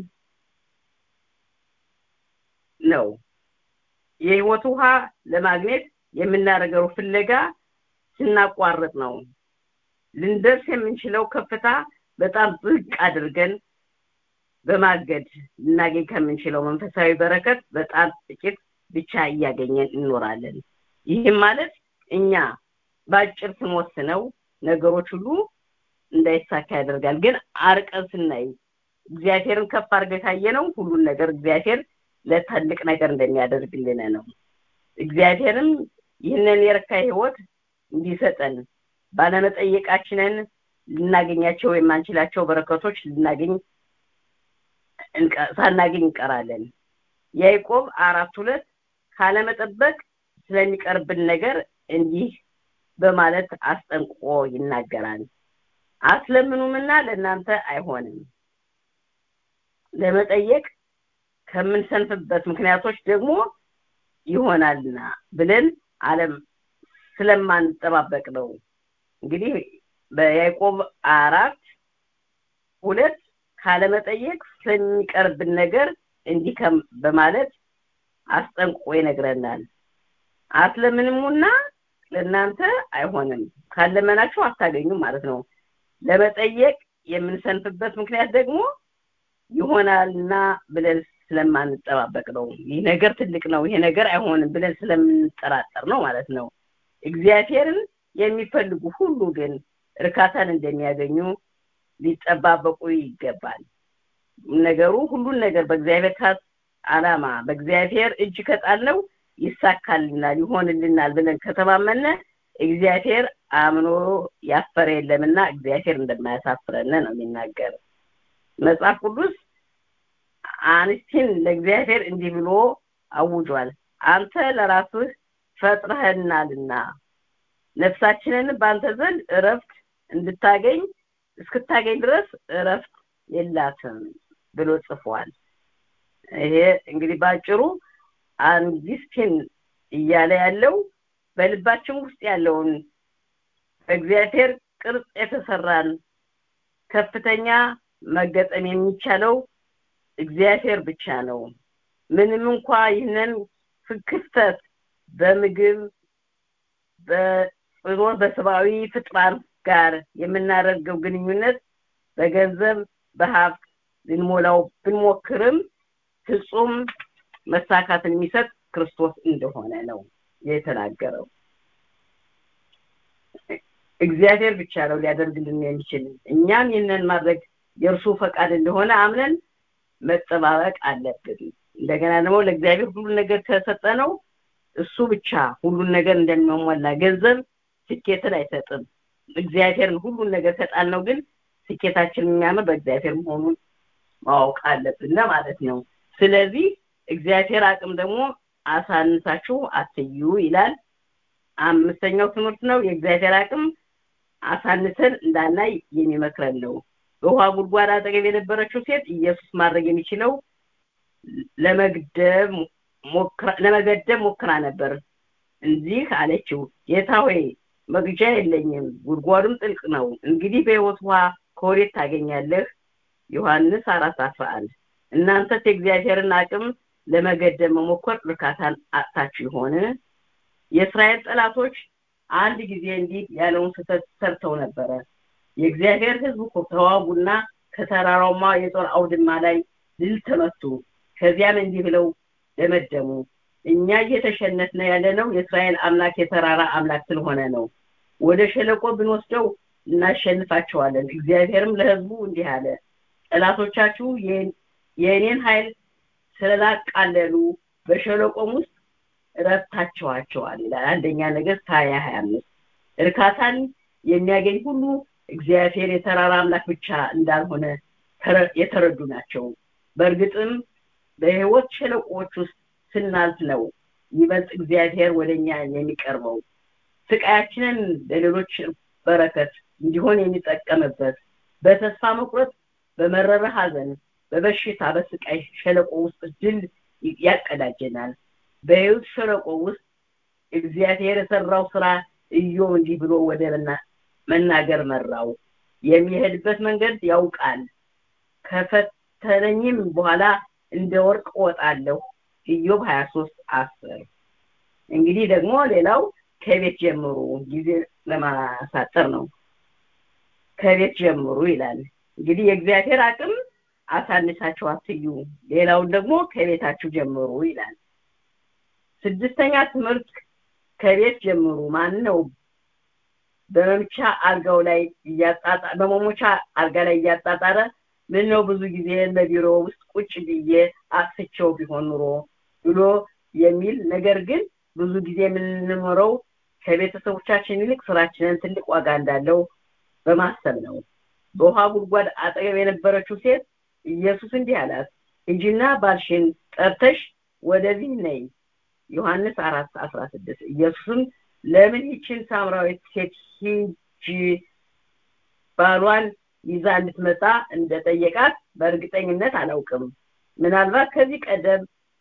ነው። የሕይወት ውሃ ለማግኘት የምናደርገው ፍለጋ ስናቋርጥ ነው። ልንደርስ የምንችለው ከፍታ በጣም ዝቅ አድርገን በማገድ ልናገኝ ከምንችለው መንፈሳዊ በረከት በጣም ጥቂት ብቻ እያገኘን እንኖራለን። ይህም ማለት እኛ ባጭር ስንወስነው ነገሮች ሁሉ እንዳይሳካ ያደርጋል። ግን አርቀን ስናይ እግዚአብሔርን ከፍ አድርገን ካየነው ሁሉን ነገር እግዚአብሔር ለትልቅ ነገር እንደሚያደርግልን ነው። እግዚአብሔርም ይህንን የረካ ህይወት እንዲሰጠን ባለመጠየቃችንን ልናገኛቸው የማንችላቸው በረከቶች ልናገኝ ሳናገኝ እንቀራለን። ያዕቆብ አራት ሁለት ካለመጠበቅ ስለሚቀርብን ነገር እንዲህ በማለት አስጠንቅቆ ይናገራል። አትለምኑምና ለእናንተ አይሆንም፣ ለመጠየቅ ከምንሰንፍበት ምክንያቶች ደግሞ ይሆናልና ብለን ዓለም ስለማንጠባበቅ ነው። እንግዲህ በያዕቆብ አራት ሁለት ካለመጠየቅ ስለሚቀርብን ነገር እንዲህ በማለት አስጠንቅቆ ይነግረናል። አትለምኑምና ለእናንተ አይሆንም ካለመናችሁ አታገኙም ማለት ነው። ለመጠየቅ የምንሰንፍበት ምክንያት ደግሞ ይሆናልና ብለን ስለማንጠባበቅ ነው። ይሄ ነገር ትልቅ ነው፣ ይሄ ነገር አይሆንም ብለን ስለምንጠራጠር ነው ማለት ነው። እግዚአብሔርን የሚፈልጉ ሁሉ ግን እርካታን እንደሚያገኙ ሊጠባበቁ ይገባል። ነገሩ ሁሉን ነገር በእግዚአብሔር ካስ ዓላማ በእግዚአብሔር እጅ ከጣልነው ይሳካልናል ይሆንልናል ብለን ከተማመነ እግዚአብሔር አምኖ ያፈረ የለምና እግዚአብሔር እንደማያሳፍረን ነው የሚናገር መጽሐፍ ቅዱስ። አንስቲን ለእግዚአብሔር እንዲህ ብሎ አውጇል። አንተ ለራስህ ፈጥረህናልና ነፍሳችንን በአንተ ዘንድ እረፍት እንድታገኝ እስክታገኝ ድረስ እረፍት የላትም ብሎ ጽፏል። ይሄ እንግዲህ ባጭሩ አንስቲን እያለ ያለው በልባችን ውስጥ ያለውን በእግዚአብሔር ቅርጽ የተሰራን ከፍተኛ መገጠም የሚቻለው እግዚአብሔር ብቻ ነው። ምንም እንኳን ይህንን ክፍተት በምግብ በጽኖት በሰብአዊ ፍጥራን ጋር የምናደርገው ግንኙነት በገንዘብ በሀብት ልንሞላው ብንሞክርም ፍጹም መሳካትን የሚሰጥ ክርስቶስ እንደሆነ ነው የተናገረው። እግዚአብሔር ብቻ ነው ሊያደርግልን የሚችል። እኛም ይህንን ማድረግ የእርሱ ፈቃድ እንደሆነ አምነን መጠባበቅ አለብን። እንደገና ደግሞ ለእግዚአብሔር ሁሉን ነገር ተሰጠነው እሱ ብቻ ሁሉን ነገር እንደሚያሟላ ገንዘብ ስኬትን አይሰጥም። እግዚአብሔርን ሁሉን ነገር ተጣልነው ግን ስኬታችን የሚያምር በእግዚአብሔር መሆኑን ማወቅ አለብን ማለት ነው። ስለዚህ እግዚአብሔር አቅም ደግሞ አሳንሳችሁ አትዩ ይላል። አምስተኛው ትምህርት ነው የእግዚአብሔር አቅም አሳንሰን እንዳናይ የሚመክረን ነው። በውሃ ጉድጓድ አጠገብ የነበረችው ሴት ኢየሱስ ማድረግ የሚችለው ለመግደብ ሞክራ ለመገደብ ሞክራ ነበር። እንዲህ አለችው፣ ጌታ ሆይ መግጃ የለኝም፣ ጉድጓዱም ጥልቅ ነው። እንግዲህ በሕይወት ውሃ ከወዴት ታገኛለህ? ዮሐንስ አራት አስራ አንድ እናንተስ የእግዚአብሔርን አቅም ለመገደብ መሞከር እርካታን አጥታችሁ ይሆን? የእስራኤል ጠላቶች አንድ ጊዜ እንዲህ ያለውን ስህተት ሰርተው ነበር። የእግዚአብሔር ሕዝብ ተዋጉና ከተራራውማ የጦር አውድማ ላይ ድል ተመቱ። ከዚያም እንዲህ ብለው ደመደሙ፣ እኛ እየተሸነፍን ያለነው የእስራኤል አምላክ የተራራ አምላክ ስለሆነ ነው። ወደ ሸለቆ ብንወስደው እናሸንፋቸዋለን። እግዚአብሔርም ለሕዝቡ እንዲህ አለ፣ ጠላቶቻችሁ የእኔን ኃይል ስለላቃለሉ በሸለቆም ውስጥ ረታቸዋቸዋል ይላል አንደኛ ነገሥት ሀያ ሀያ አምስት። እርካታን የሚያገኝ ሁሉ እግዚአብሔር የተራራ አምላክ ብቻ እንዳልሆነ የተረዱ ናቸው። በእርግጥም በሕይወት ሸለቆዎች ውስጥ ስናልፍ ነው ይበልጥ እግዚአብሔር ወደኛ የሚቀርበው። ስቃያችንን ለሌሎች በረከት እንዲሆን የሚጠቀምበት በተስፋ መቁረጥ በመረረ ሐዘን በበሽታ በስቃይ ሸለቆ ውስጥ ድል ያቀዳጀናል። በሕይወት ሸለቆ ውስጥ እግዚአብሔር የሰራው ስራ ኢዮብ እንዲህ ብሎ ወደ መናገር መራው። የሚሄድበት መንገድ ያውቃል፣ ከፈተነኝም በኋላ እንደ ወርቅ እወጣለሁ። ኢዮብ ሀያ ሶስት አስር። እንግዲህ ደግሞ ሌላው ከቤት ጀምሩ፣ ጊዜ ለማሳጠር ነው። ከቤት ጀምሩ ይላል። እንግዲህ የእግዚአብሔር አቅም አሳንሳችሁ አትዩ፣ ሌላውን ደግሞ ከቤታችሁ ጀምሩ ይላል። ስድስተኛ ትምህርት ከቤት ጀምሩ። ማን ነው በመምቻ አልጋው ላይ እያጣጣ በመሞቻ አልጋ ላይ እያጣጣረ ምን ነው ብዙ ጊዜ በቢሮ ውስጥ ቁጭ ብዬ አጥፍቼው ቢሆን ኑሮ ብሎ የሚል ነገር ግን ብዙ ጊዜ የምንኖረው ከቤተሰቦቻችን ይልቅ ስራችንን ትልቅ ዋጋ እንዳለው በማሰብ ነው። በውሃ ጉድጓድ አጠገብ የነበረችው ሴት ኢየሱስ እንዲህ አላት፣ ሂጂና ባልሽን ጠርተሽ ወደዚህ ነይ። ዮሐንስ አራት አስራ ስድስት። ኢየሱስም ለምን ይችን ሳምራዊት ሴት ሂጂ ባሏን ይዛ እንድትመጣ እንደጠየቃት በእርግጠኝነት አላውቅም። ምናልባት ከዚህ ቀደም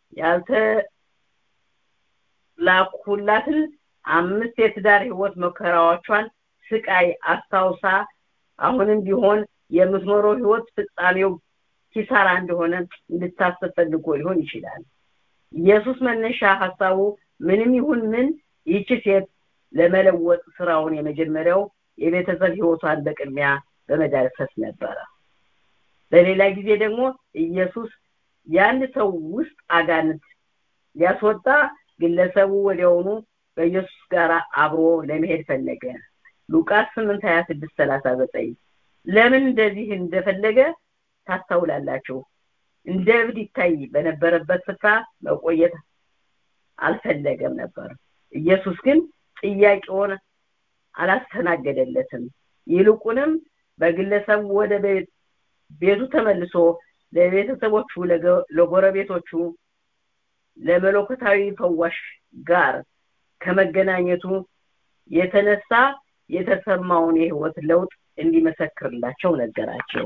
ያልተላኩላትን አምስት የትዳር ህይወት መከራዎቿን ስቃይ አስታውሳ አሁንም ቢሆን የምትኖረው ህይወት ፍጻሜው ኪሳራ እንደሆነ እንድታስብ ፈልጎ ሊሆን ይችላል። ኢየሱስ መነሻ ሐሳቡ ምንም ይሁን ምን ይህች ሴት ለመለወጥ ስራውን የመጀመሪያው የቤተሰብ ህይወቷን በቅድሚያ በመዳሰስ ነበር። በሌላ ጊዜ ደግሞ ኢየሱስ ያን ሰው ውስጥ አጋንንት ያስወጣ ግለሰቡ ወዲያውኑ በኢየሱስ ጋር አብሮ ለመሄድ ፈለገ። ሉቃስ ስምንት ሃያ ስድስት ሰላሳ ዘጠኝ ለምን እንደዚህ እንደፈለገ ታስተውላላችሁ። እንደ እብድ ይታይ በነበረበት ስፍራ መቆየት አልፈለገም ነበር። ኢየሱስ ግን ጥያቄውን አላስተናገደለትም። ይልቁንም በግለሰቡ ወደ ቤቱ ተመልሶ ለቤተሰቦቹ ለጎረቤቶቹ ለመለኮታዊ ፈዋሽ ጋር ከመገናኘቱ የተነሳ የተሰማውን የህይወት ለውጥ እንዲመሰክርላቸው ነገራቸው።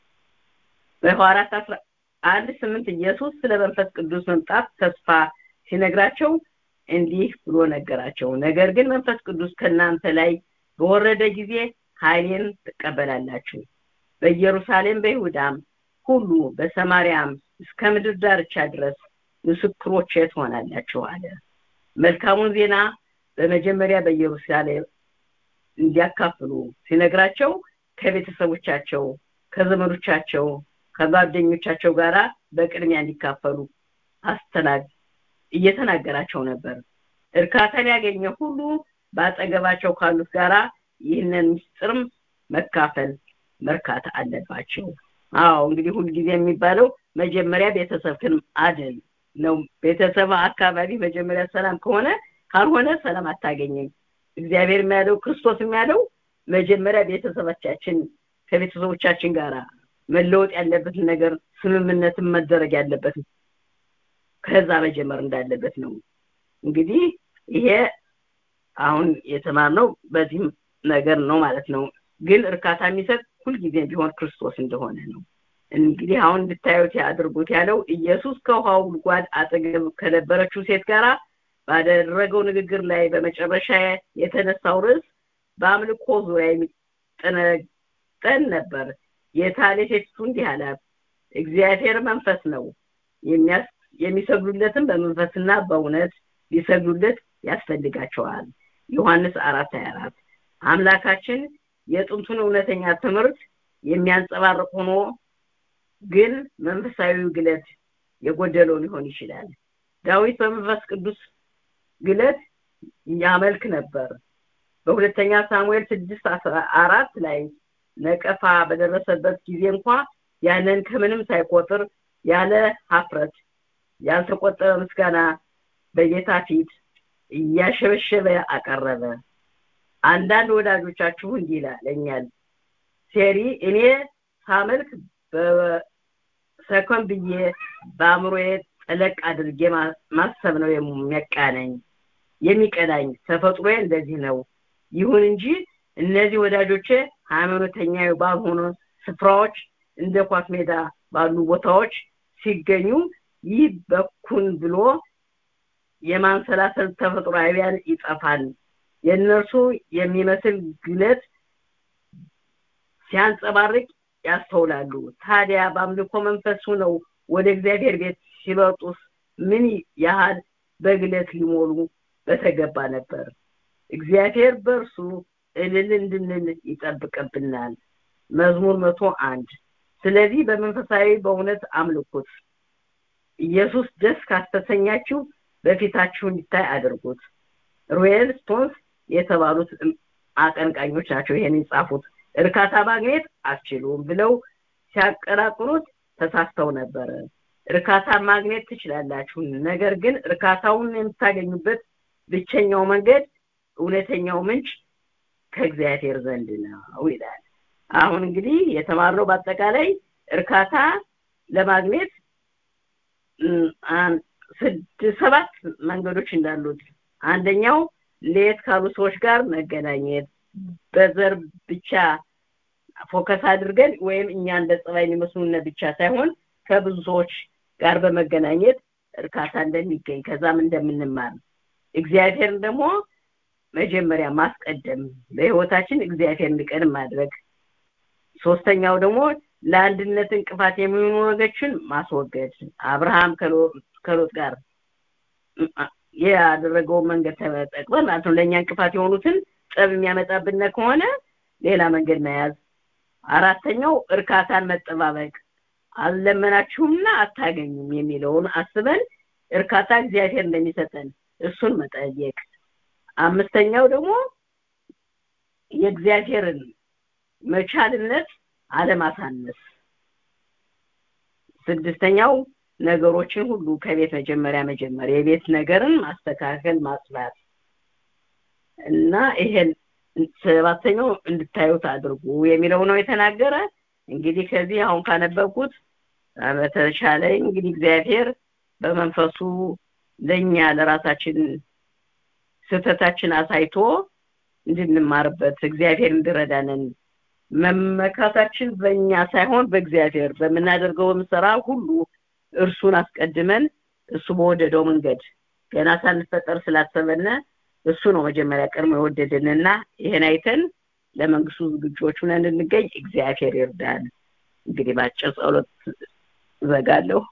በሐዋርያት አንድ ስምንት ኢየሱስ ስለ መንፈስ ቅዱስ መምጣት ተስፋ ሲነግራቸው እንዲህ ብሎ ነገራቸው። ነገር ግን መንፈስ ቅዱስ ከእናንተ ላይ በወረደ ጊዜ ኃይልን ትቀበላላችሁ። በኢየሩሳሌም በይሁዳም ሁሉ በሰማርያም እስከ ምድር ዳርቻ ድረስ ምስክሮቼ ትሆናላችሁ አለ። መልካሙን ዜና በመጀመሪያ በኢየሩሳሌም እንዲያካፍሉ ሲነግራቸው ከቤተሰቦቻቸው ከዘመዶቻቸው ከጓደኞቻቸው ጋራ በቅድሚያ እንዲካፈሉ አስተናግ እየተናገራቸው ነበር። እርካታን ያገኘ ሁሉ ባጠገባቸው ካሉት ጋራ ይህንን ምስጢር መካፈል መርካት አለባቸው። አዎ እንግዲህ ሁሉ ጊዜ የሚባለው መጀመሪያ ቤተሰብን አድን ነው። ቤተሰብ አካባቢ መጀመሪያ ሰላም ከሆነ ካልሆነ ሰላም አታገኝም። እግዚአብሔር የሚያለው ክርስቶስ የሚያለው መጀመሪያ ቤተሰቦቻችን ከቤተሰቦቻችን ጋራ መለወጥ ያለበት ነገር ስምምነትን መደረግ ያለበት ከዛ መጀመር እንዳለበት ነው። እንግዲህ ይሄ አሁን የተማርነው በዚህ ነገር ነው ማለት ነው። ግን እርካታ የሚሰጥ ሁሉ ጊዜ ቢሆን ክርስቶስ እንደሆነ ነው። እንግዲህ አሁን እንድታዩት ያድርጉት ያለው ኢየሱስ ከውሃው ጉድጓድ አጠገብ ከነበረችው ሴት ጋራ ባደረገው ንግግር ላይ በመጨረሻ የተነሳው ርዕስ በአምልኮ ዙሪያ የሚጠነጠን ነበር። የታለ ሴቱ እንዲህ አላት፣ እግዚአብሔር መንፈስ ነው፣ የሚሰግዱለትም በመንፈስና በእውነት ሊሰግዱለት ያስፈልጋቸዋል። ዮሐንስ አራት ሃያ አራት አምላካችን የጥንቱን እውነተኛ ትምህርት የሚያንጸባርቅ ሆኖ ግን መንፈሳዊ ግለት የጎደለው ሊሆን ይችላል። ዳዊት በመንፈስ ቅዱስ ግለት ያመልክ ነበር። በሁለተኛ ሳሙኤል ስድስት አስራ አራት ላይ ነቀፋ በደረሰበት ጊዜ እንኳን ያንን ከምንም ሳይቆጥር ያለ ሀፍረት ያልተቆጠረ ምስጋና በጌታ ፊት እያሸበሸበ አቀረበ። አንዳንድ ወዳጆቻችሁ እንዲህ ይላልኛል፣ ሴሪ እኔ ሳመልክ በሰኮን ብዬ በአእምሮዬ ጠለቅ አድርጌ ማሰብ ነው የሚያቃነኝ የሚቀናኝ ተፈጥሮዬ እንደዚህ ነው። ይሁን እንጂ እነዚህ ወዳጆቼ ሃይማኖተኛ ባልሆኑ ስፍራዎች እንደ ኳስ ሜዳ ባሉ ቦታዎች ሲገኙ ይህ በኩን ብሎ የማንሰላሰል ተፈጥሮአዊያን ይጠፋል። የነርሱ የሚመስል ግለት ሲያንጸባርቅ ያስተውላሉ። ታዲያ በአምልኮ መንፈስ ነው ወደ እግዚአብሔር ቤት ሲመጡስ ምን ያህል በግለት ሊሞሉ በተገባ ነበር። እግዚአብሔር በእርሱ እልል እንድንል ይጠብቅብናል። መዝሙር መቶ አንድ ስለዚህ በመንፈሳዊ በእውነት አምልኩት። ኢየሱስ ደስ ካስተሰኛችሁ በፊታችሁ እንዲታይ አድርጉት። ሮየል ስቶንስ የተባሉት አቀንቃኞች ናቸው ይሄን የጻፉት። እርካታ ማግኘት አትችሉም ብለው ሲያቀራቅሩት ተሳስተው ነበር። እርካታ ማግኘት ትችላላችሁ፣ ነገር ግን እርካታውን የምታገኙበት ብቸኛው መንገድ እውነተኛው ምንጭ ከእግዚአብሔር ዘንድ ነው ይላል። አሁን እንግዲህ የተማርነው በአጠቃላይ እርካታ ለማግኘት ስድስት ሰባት መንገዶች እንዳሉት፣ አንደኛው ለየት ካሉ ሰዎች ጋር መገናኘት፣ በዘር ብቻ ፎከስ አድርገን ወይም እኛ እንደ ጸባይ የሚመስሉን ብቻ ሳይሆን ከብዙ ሰዎች ጋር በመገናኘት እርካታ እንደሚገኝ ከዛም እንደምንማር፣ እግዚአብሔርን ደግሞ መጀመሪያ ማስቀደም በህይወታችን እግዚአብሔር እንዲቀድም ማድረግ፣ ሶስተኛው ደግሞ ለአንድነት እንቅፋት የሚሆኑ ነገሮችን ማስወገድ። አብርሃም ከሎጥ ጋር ያደረገው መንገድ ተጠቅመን ማለት ነው ለኛ እንቅፋት የሆኑትን ጠብ የሚያመጣብን ከሆነ ሌላ መንገድ መያዝ። አራተኛው እርካታን መጠባበቅ አልለመናችሁምና አታገኙም የሚለውን አስበን እርካታ እግዚአብሔር እንደሚሰጠን እሱን መጠየቅ። አምስተኛው ደግሞ የእግዚአብሔርን መቻልነት አለማሳነስ። ስድስተኛው ነገሮችን ሁሉ ከቤት መጀመሪያ መጀመሪያ የቤት ነገርን ማስተካከል ማጽዳት እና ይሄን ሰባተኛው እንድታዩት አድርጉ የሚለው ነው የተናገረ። እንግዲህ ከዚህ አሁን ካነበብኩት በተሻለ እንግዲህ እግዚአብሔር በመንፈሱ ለኛ ለራሳችን ስተታችን አሳይቶ እንድንማርበት እግዚአብሔር እንዲረዳንን መመካታችን በእኛ ሳይሆን በእግዚአብሔር በመናደርገው ምሰራ ሁሉ እርሱን አስቀድመን እሱ በወደደው መንገድ ገና ሳንፈጠር ስላሰበና እሱ ነው መጀመሪያ ቀድሞ የወደደንና ይሄን አይተን ለመንግስቱ ዝግጆች ሆነን እንገኝ እግዚአብሔር ይርዳን። እንግዲህ ባጭር ጸሎት ዘጋለሁ።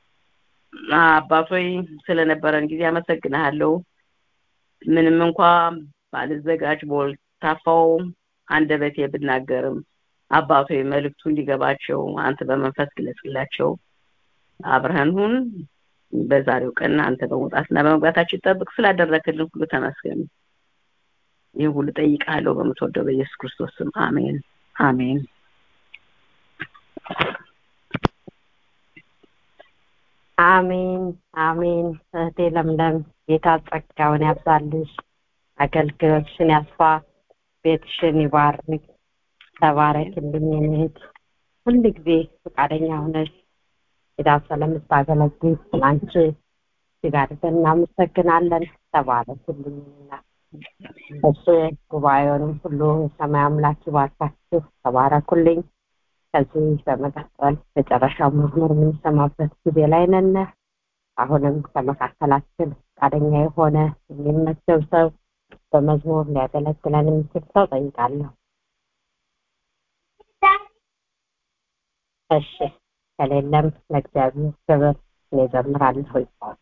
አባቶይ ስለነበረን ጊዜ አመሰግናለሁ። ምንም እንኳን ባልዘጋጅ ቦልታፋው አንደበቴ ብናገርም አባቶይ መልእክቱ እንዲገባቸው አንተ በመንፈስ ግለጽላቸው። አብርሃኑን በዛሬው ቀን አንተ በመውጣትና በመግባታችን ጠብቅ ስላደረክልን ሁሉ ተመስገን። ይህ ሁሉ ጠይቃለሁ በመተወደው በኢየሱስ ክርስቶስ ስም አሜን አሜን። አሜን አሜን። እህቴ ለምለም ጌታ ጸጋውን ያብዛልሽ፣ አገልግሎትሽን ያስፋ፣ ቤትሽን ይባርክ። ተባረክልኝ እህት፣ ሁልጊዜ ፈቃደኛ ሆነሽ ጌታ ስለምታገለግል አንቺ ጋር እናመሰግናለን። ተባረክልኝና እሺ ጉባኤውን ሁሉ የሰማይ አምላክ ይባርካችሁ። ተባረኩልኝ። ከዚህ በመቀጠል መጨረሻው መዝሙር የምንሰማበት ጊዜ ላይ ነን። አሁንም ከመካከላችን ፈቃደኛ የሆነ የሚመቸው ሰው በመዝሙር ሊያገለግለን የሚችል ሰው ጠይቃለሁ። እሺ ከሌለም ለእግዚአብሔር ክብር እንዘምራለሁ።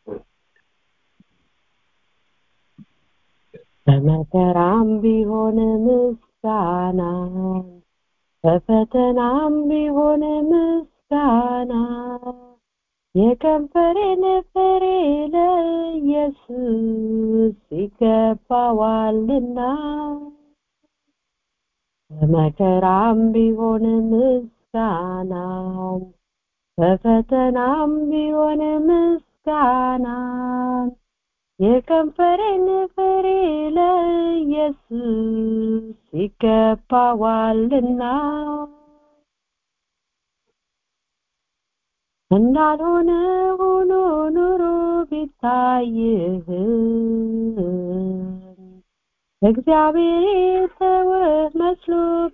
በመከራም ቢሆን ምስጋና፣ በፈተናም ቢሆን ምስጋና፣ የከንፈሬን ፍሬ ለኢየሱስ ይገባዋልና። በመከራም ቢሆን ምስጋና፣ በፈተናም ቢሆን ምስጋና፣ የከንፈሬን ፍሬ ለኢየሱስ ይገባዋልና። እንዳልሆነ ሆኖ ኑሮ ቢታይህም እግዚአብሔር የተወህ መስሎ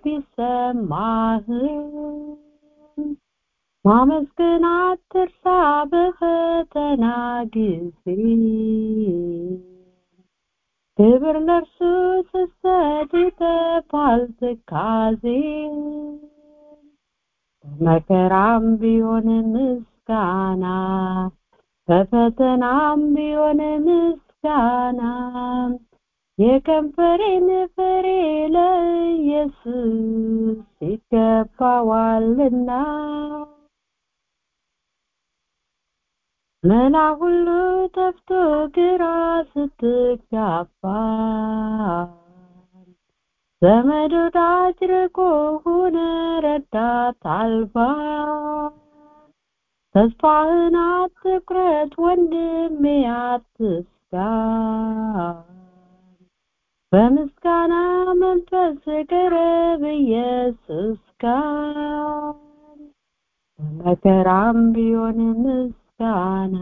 ቢሰማህም ማመስገን አትርሳ በፈተና ጊዜ። ክብር ለእርሱ ስትሰጥ ይጠፋል ትካዜ። በመከራም ቢሆን ምስጋና፣ በፈተናም ቢሆን ምስጋና፣ የከንፈሬን ፍሬ ለኢየሱስ ይገባዋልና። መላ ሁሉ ጠፍቶ ግራ ስትጋባ፣ ዘመድ ወዳጅ ርቆ ሆነ ረዳት አልባ፣ ተስፋህን አትቁረጥ ወንድሜ አትስጋ። በምስጋና መንፈስ ቅረብ ኢየሱስ ጋር። በመከራም ቢሆን ምስጋና፣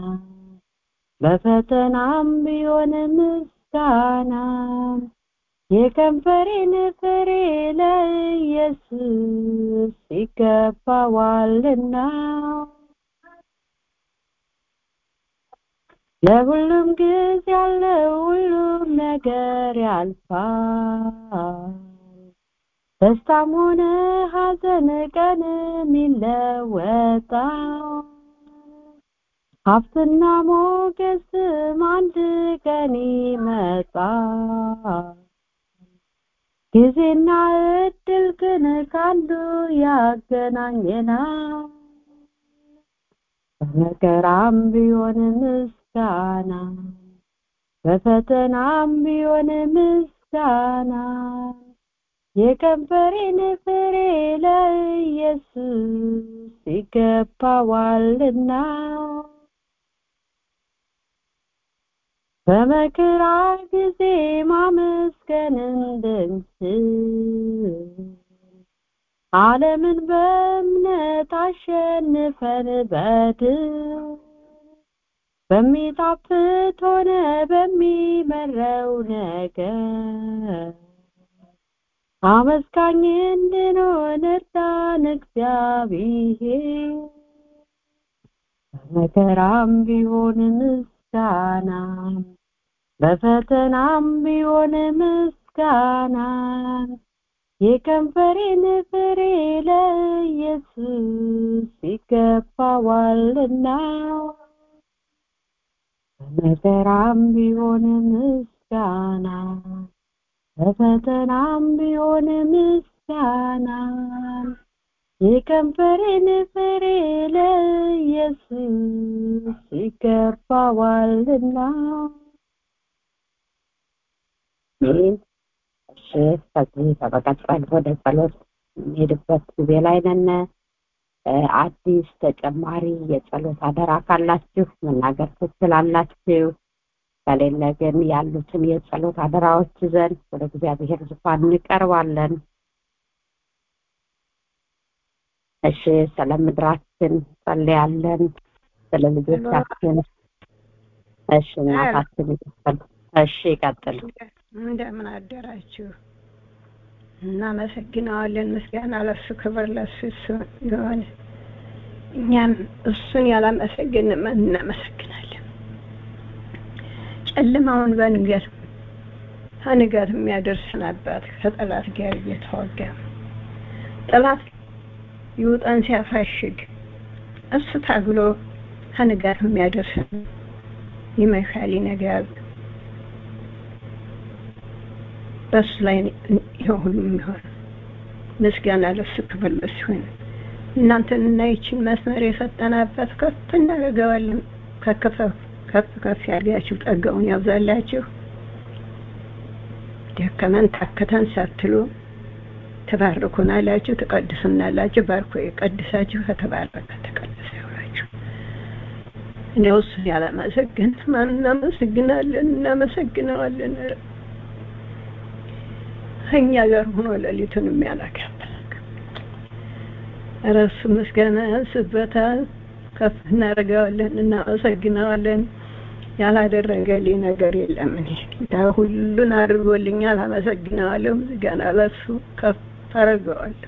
በፈተናም ቢሆን ምስጋና፣ የከንፈሬን ፍሬ ለኢየሱስ ይገባዋልና። ለሁሉም ጊዜ ያለው ሁሉም ነገር ያልፋል። ደስታም ሆነ ሐዘን ቀንም ይለወጣል። ሀብትና ሞገስም አንድ ቀን ይመጣል። ጊዜና እድል ግን ካንዱ ያገናኘናል። በመከራም ቢሆን ምስጋና፣ በፈተናም ቢሆን ምስጋና፣ የከንፈሬን ፍሬ ለኢየሱስ ይገባዋልና። በመከራ ጊዜ ማመስገን እንድንችል ዓለምን በእምነት አሸንፈን በድል በሚጣፍጥ ሆነ በሚመረው ነገር አመስጋኝ እንድንሆን እርዳን እግዚአብሔር። በመከራም ቢሆን ምስጋና፣ በፈተናም ቢሆን ምስጋና፣ የከንፈሬን ፍሬ ለኢየሱስ ይገባዋልና። በመከራም ቢሆን ምስጋና፣ በፈተናም ቢሆን ምስጋና፣ የከንፈሬን ፍሬ ለኢየሱስ ይገባዋልና። እሺ፣ ከዚህ በመቀጠል ወደ ጸሎት የምንሄድበት ጊዜ ላይ ነን። አዲስ ተጨማሪ የጸሎት አደራ ካላችሁ መናገር ትችላላችሁ። ከሌለ ግን ያሉትን የጸሎት አደራዎች ይዘን ወደ እግዚአብሔር ዙፋን እንቀርባለን። እሺ፣ ስለ ምድራችን ጸልያለን፣ ስለ ልጆቻችን። እሺ፣ እናታችን ይቀጥል። እሺ፣ ይቀጥል። እንደምን አደራችሁ? እናመሰግናለን። ምስጋና ለእሱ፣ ክብር ለእሱ ይሁን። እኛም እሱን ያላመሰግን ማን እናመሰግናለን? ጨለማውን በንጋት ከንጋት የሚያደርሰን አባት ከጠላት ጋር እየተዋጋ ጠላት ይውጣን ሲያፋሽግ እሱ ታግሎ ከንጋት የሚያደርሰን ይመሻል ይነጋል። በሱ ላይ ይሁን ይሁን። ምስጋና ለእሱ፣ ክብር ለእሱ ይሁን። እናንተንና ይህችን መስመር የሰጠናበት ከፍ እናደርገዋለን። ከፍ ከፍ ከፍ ያርጋችሁ፣ ጸጋውን ያብዛላችሁ። ደከመን ታከተን ሳትሉ ተባርኩናላችሁ፣ ተቀድሱናላችሁ። ባርኮ የቀድሳችሁ ከተባረከ ተቀደሰ ይሁናችሁ። እንደው እሱ ያላመሰግን ማን እናመሰግናለን? እናመሰግናለን። እኛ ጋር ሆኖ ሌሊቱን የሚያላካብን እረሱ ምስጋና ያንስበታል። ከፍ እናደርገዋለን፣ እናመሰግነዋለን። ያላደረገልኝ ነገር የለም። እኔ ጌታ ሁሉን አድርጎልኛል፣ አመሰግነዋለሁ። ምስጋና ለእሱ ከፍ አደርገዋለሁ።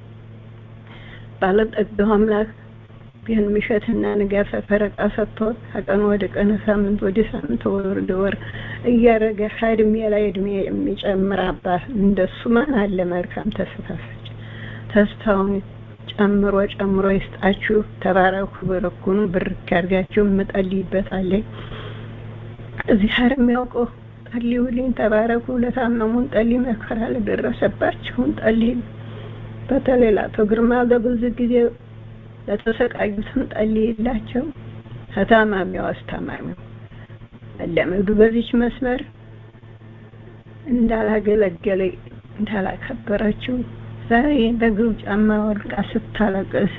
ባለጠጋው አምላክ ግን ምሽትና ንጋት ፈረቃ ሰጥቶ ከቀን ወደ ቀን፣ ሳምንት ወደ ሳምንት፣ ወር ወደ ወር እያደረገ እድሜ ላይ እድሜ የሚጨምር አባት እንደሱ ማን አለ? መልካም ተስፋ ሰጭ ተስፋውን ጨምሮ ጨምሮ ይስጣችሁ። ተባረኩ፣ በረኩኑ፣ ብርክ ያርጋችሁ። እምጠልይበታለሁ እዚህ ሀር የሚያውቀው ጠልዩልኝ። ተባረኩ። ለታመሙን ጠልይ፣ መከራ ለደረሰባችሁን ጠልይ። በተለይ ለአቶ ግርማ በብዙ ጊዜ ለተሰቃዩትም ጠልይላቸው። ከታማሚው አስታማሚው ለምዱ በዚች መስመር እንዳላገለገለ እንዳላከበረችው ዛሬ በእግሩ ጫማ ወድቃ ስታለቅስ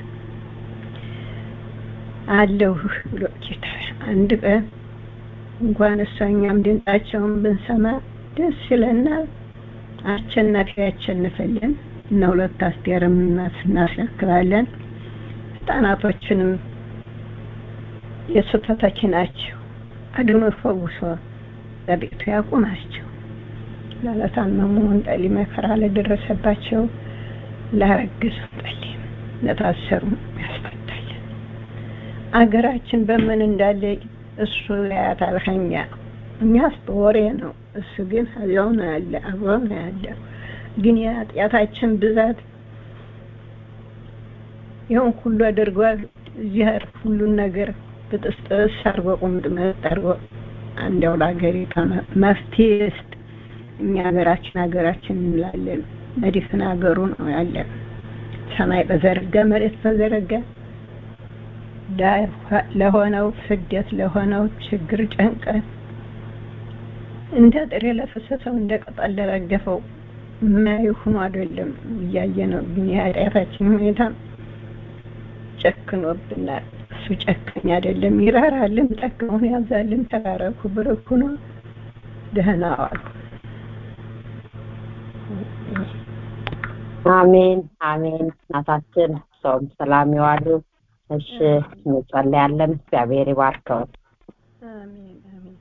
አለሁ ብሎ ጌታ አንድ ቀን እንኳን እሷኛም ድምፃቸውን ብንሰማ ደስ ይለናል። አሸናፊ ያሸንፈልን እና ሁለት አስቴርም እናስረክባለን። ህፃናቶችንም የእሱ ተተኪ ናቸው። አድኖ ፈውሶ በቤቱ ያቁማቸው። ለታመሙ እንጠልይ፣ መከራ ለደረሰባቸው ላረግዙ እንጠልይ፣ ለታሰሩ ያስፈታልን። አገራችን በምን እንዳለ እሱ ያያታል። ከእኛ እኛስ በወሬ ነው፣ እሱ ግን እዚያው ነው ያለ፣ አብሮ ነው ያለ። ግን የኃጢአታችን ብዛት ይሁን ሁሉ አድርጓል። እዚህ ሁሉን ነገር ብጥስጥስ አርጎ ቁምጥምጥ አርጎ እንደው ለሀገሪቷ መፍትሄ ይስጥ። እኛ ሀገራችን ሀገራችን እንላለን። መዲፍን ሀገሩ ነው ያለ። ሰማይ በዘረጋ መሬት በዘረጋ ለሆነው ስደት ለሆነው ችግር ጨንቀን እንደ ጥሬ ለፈሰሰው እንደ ቅጠል ለረገፈው ማይሆን አይደለም እያየ ነው። ግን የኃጢአታችን ሁኔታ ጨክኖብናል። እሱ ጨካኝ አይደለም፣ ይራራልን፣ ጠቅሞን ያዛልን። ተባረኩ፣ ብርኩ ነው። ደህና ዋሉ። አሜን አሜን። እናታችን ጾም ሰላም ይዋሉ። እሺ እንጸልያለን። እግዚአብሔር ይባርከው። አሜን አሜን።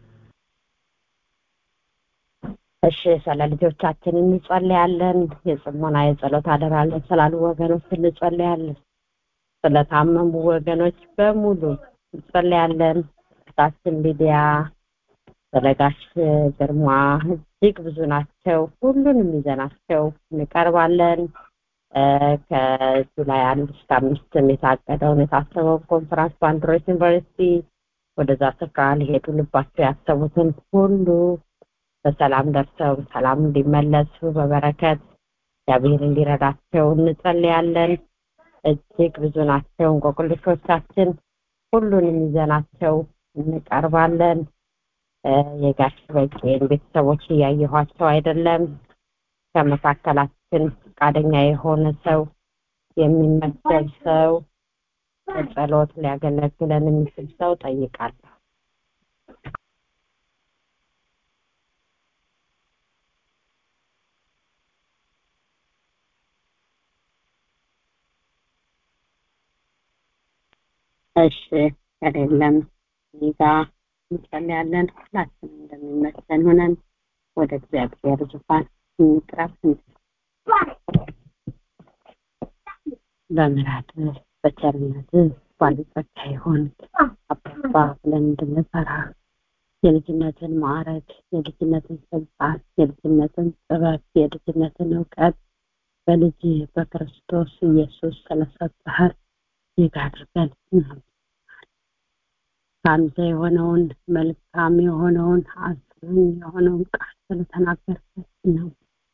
እሺ ስለ ልጆቻችን እንጸልያለን። የጽሞና የጸሎት አደራለን ስላሉ ወገኖች እንጸልያለን። ስለታመሙ ወገኖች በሙሉ እንጸልያለን። ታችን ሊዲያ ስለጋሽ ግርማ እጅግ ብዙ ናቸው። ሁሉንም ይዘናቸው እንቀርባለን። ከጁላይ አንድ እስከ አምስት የታቀደውን የታሰበው ኮንፈረንስ በአንድሮስ ዩኒቨርሲቲ ወደዛ ስፍራ ሊሄዱ ልባቸው ያሰቡትን ሁሉ በሰላም ደርሰው ሰላም እንዲመለሱ በበረከት እግዚአብሔር እንዲረዳቸው እንጸልያለን። እጅግ ብዙ ናቸው እንቆቅልሾቻችን። ሁሉንም ይዘናቸው እንቀርባለን። የጋሽ በቄን ቤተሰቦች እያየኋቸው አይደለም። ከመካከላችን ፈቃደኛ የሆነ ሰው የሚመሰል ሰው በጸሎት ሊያገለግለን የሚችል ሰው ጠይቃለሁ። እሺ ከሌለም ኒጋ እንጸልያለን። ሁላችንም እንደሚመሰል ሆነን ወደ እግዚአብሔር ዙፋን እንቅረብ። በምሕረት በቸርነት ባለጸጋ ይሆን አባባ ብለን እንድንጠራ የልጅነትን ማዕረግ፣ የልጅነትን ስልጣን፣ የልጅነትን ጥበብ፣ የልጅነትን እውቀት በልጅ በክርስቶስ ኢየሱስ ስለሰጠህን ይህ አድርገን ከአንተ የሆነውን መልካም የሆነውን አስረኝ የሆነውን ቃል ስለተናገርበት ነው።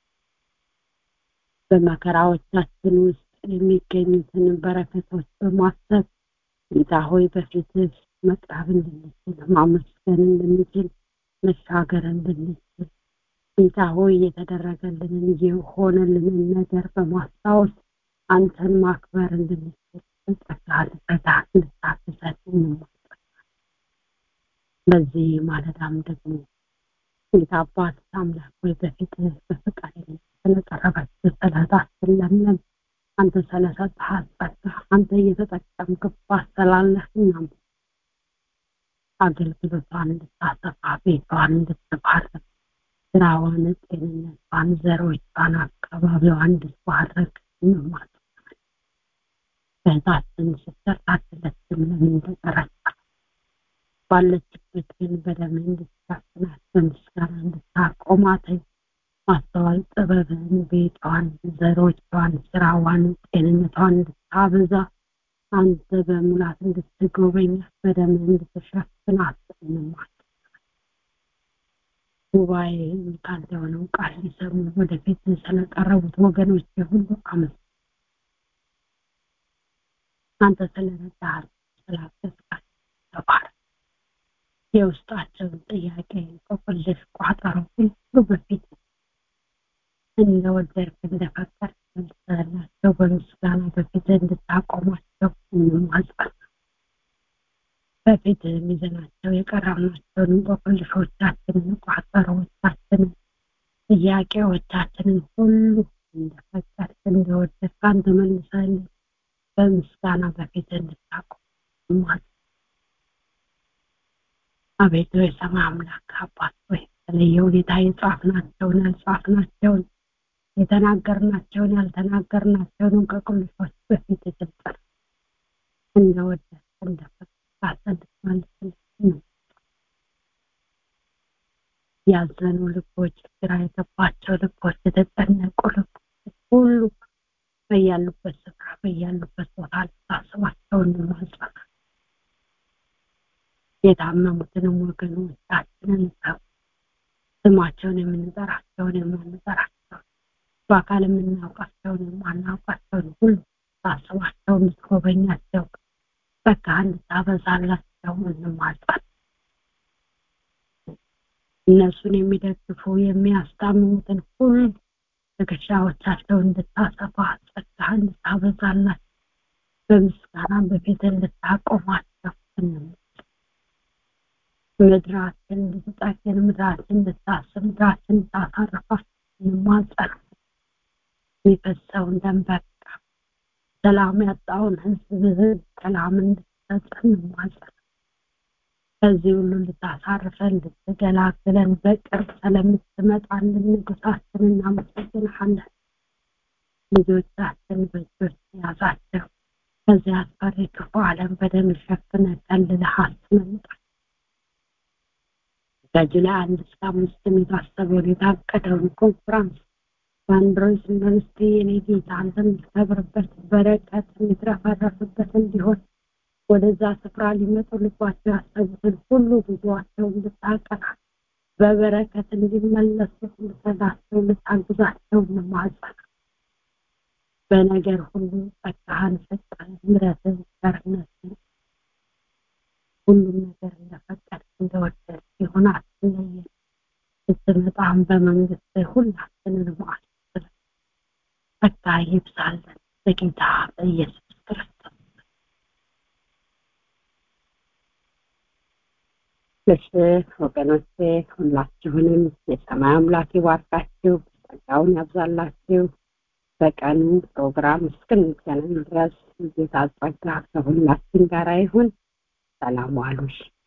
በመከራዎቻችን ውስጥ የሚገኙትን በረከቶች በማሰብ ጌታ ሆይ በፊትህ መቅረብ እንድንችል፣ ማመስገን እንድንችል፣ መሻገር እንድንችል ጌታ ሆይ የተደረገልንን የሆነልንን ነገር በማስታወስ አንተን ማክበር እንድንችል ጸጋህ በታህ እንድታግዘን እንማጸናለን። በዚህ ማለዳም ደግሞ ጌታ አባት አምላክ ሆይ በፊትህ በፈቃደኝነት ስለቀረበች ስለታችን ለምለም አንተ ስለሰጠሃት ጸጋ አንተ እየተጠቀምክባት ስላለህ እናም አገልግሎቷን እንድታሰፋ ቤቷን እንድትባርክ ስራዋን፣ ጤንነቷን፣ ዘሮቿን፣ አካባቢዋን እንድትባርክ እንማጸናለን። በዛችን ስትሰርታችን ለምን እንደጠራች ባለችበት ግን በደም እንድታስናት በምስጋና እንድታቆማት ማስተዋል ጥበብን፣ ቤቷን፣ ዘሮቿን፣ ስራዋን፣ ጤንነቷን እንድታበዛ አንተ በሙላት እንድትጎበኛት በደም እንድትሸፍናት እንማጸናለን። ጉባኤ ካንተ የሆነው ቃል ሊሰሙ ወደፊት ስለቀረቡት ወገኖች ሁሉ አመስግን። አንተ ስለረዳህ ስላገዝካት ተባረክ። የውስጣቸውን ጥያቄ እንቆቅልሽ ቋጠሮ ሁሉ በፊት እንደወደድክ እንደፈቀድክ መልስላቸው በምስጋና በፊት እንድታቆማቸው እንማጸናለን። በፊት የሚዘናቸው የቀረብናቸውን እንቆቅልሾቻችንን፣ ቋጠሮዎቻችንን፣ ጥያቄዎቻችንን ሁሉ እንደፈቀድክ እንደወደድክ አንተ መልስልን በምስጋና በፊት እንድታቆም እንማጸናለን። አቤቱ የሰማይ አምላክ አባት ሆይ በተለየ ሁኔታ የጻፍናቸውን ያልጻፍናቸውን የተናገርናቸውን ያልተናገርናቸውን እንቆቅልሾች በፊት ገልጠን እንደወደድክ እንደፈቀድክ እንድትመልስልን ያዘኑ ልቦች፣ ግራ የገባቸው ልቦች፣ የተጨነቁ ልቦች ሁሉ በያሉበት ስፍራ በያሉበት ቦታ ልታስባቸው እንማጸናለን። የታመሙትንም ወገኖቻችንን ስማቸውን የምንጠራቸውን የምንጠራቸው በአካል የምናውቃቸውን የማናውቃቸውን ሁሉ ታስባቸው የምትጎበኛቸው ጸጋህን ታበዛላቸው እንማጸን። እነሱን የሚደግፉ የሚያስታምሙትን ሁሉ ትከሻዎቻቸውን እንድታሰፋ ጸጋህን ታበዛላቸው በምስጋና በፊት እንድታቆማቸው እንማጸን። ምድራችን እንድትጠግን ምድራችን እንድታስብ ምድራችን እንድታሳርፋት እንማጸን። የሚፈሰውን ደም በቃ ሰላም ያጣውን ህዝብ ሰላም እንድትሰጠን እንማጸን። ከዚህ ሁሉ እንድታሳርፈን እንድትገላግለን በቅርብ ስለምትመጣልን ንጉሳችን እናመሰግንሃለን። ልጆቻችን በእጆች ያዛቸው ከዚህ አስፈሪ ክፉ ዓለም በደም ሸፍነህ ከልለህ አስመልጣቸው። ከጁላይ አንድ እስከ አምስት የሚታሰበውን የታቀደውን ኮንፈረንስ በአንድሮይድ ዩኒቨርሲቲ የኔ ጌታ አንተ የምትከብርበት በረከት የሚትረፈረፍበት እንዲሆን ወደዛ ስፍራ ሊመጡ ልባቸው ያሰቡትን ሁሉ ጉዞአቸውን እንድታቀና በበረከት እንዲመለሱ እንድትረዳቸው እንድታግዛቸው እንማጸን። በነገር ሁሉ ጸጋህን ፍቅርን ምሕረትን ቸርነትን ሁሉም ነገር እንደፈቀድ እንደወደድ ይሁን አትለየን። ስትመጣም በመንግስት ሁላችንን ማዕት ጸጋ ይብዛልን በጌታ በኢየሱስ ክርስቶስ። እሺ ወገኖቼ ሁላችሁንም የሰማይ አምላክ ይባርካችሁ፣ ጸጋውን ያብዛላችሁ። በቀኑ ፕሮግራም እስክንገናኝ ድረስ ጌታ ጸጋ ከሁላችን ጋር ይሁን። ሰላም ዋሉ።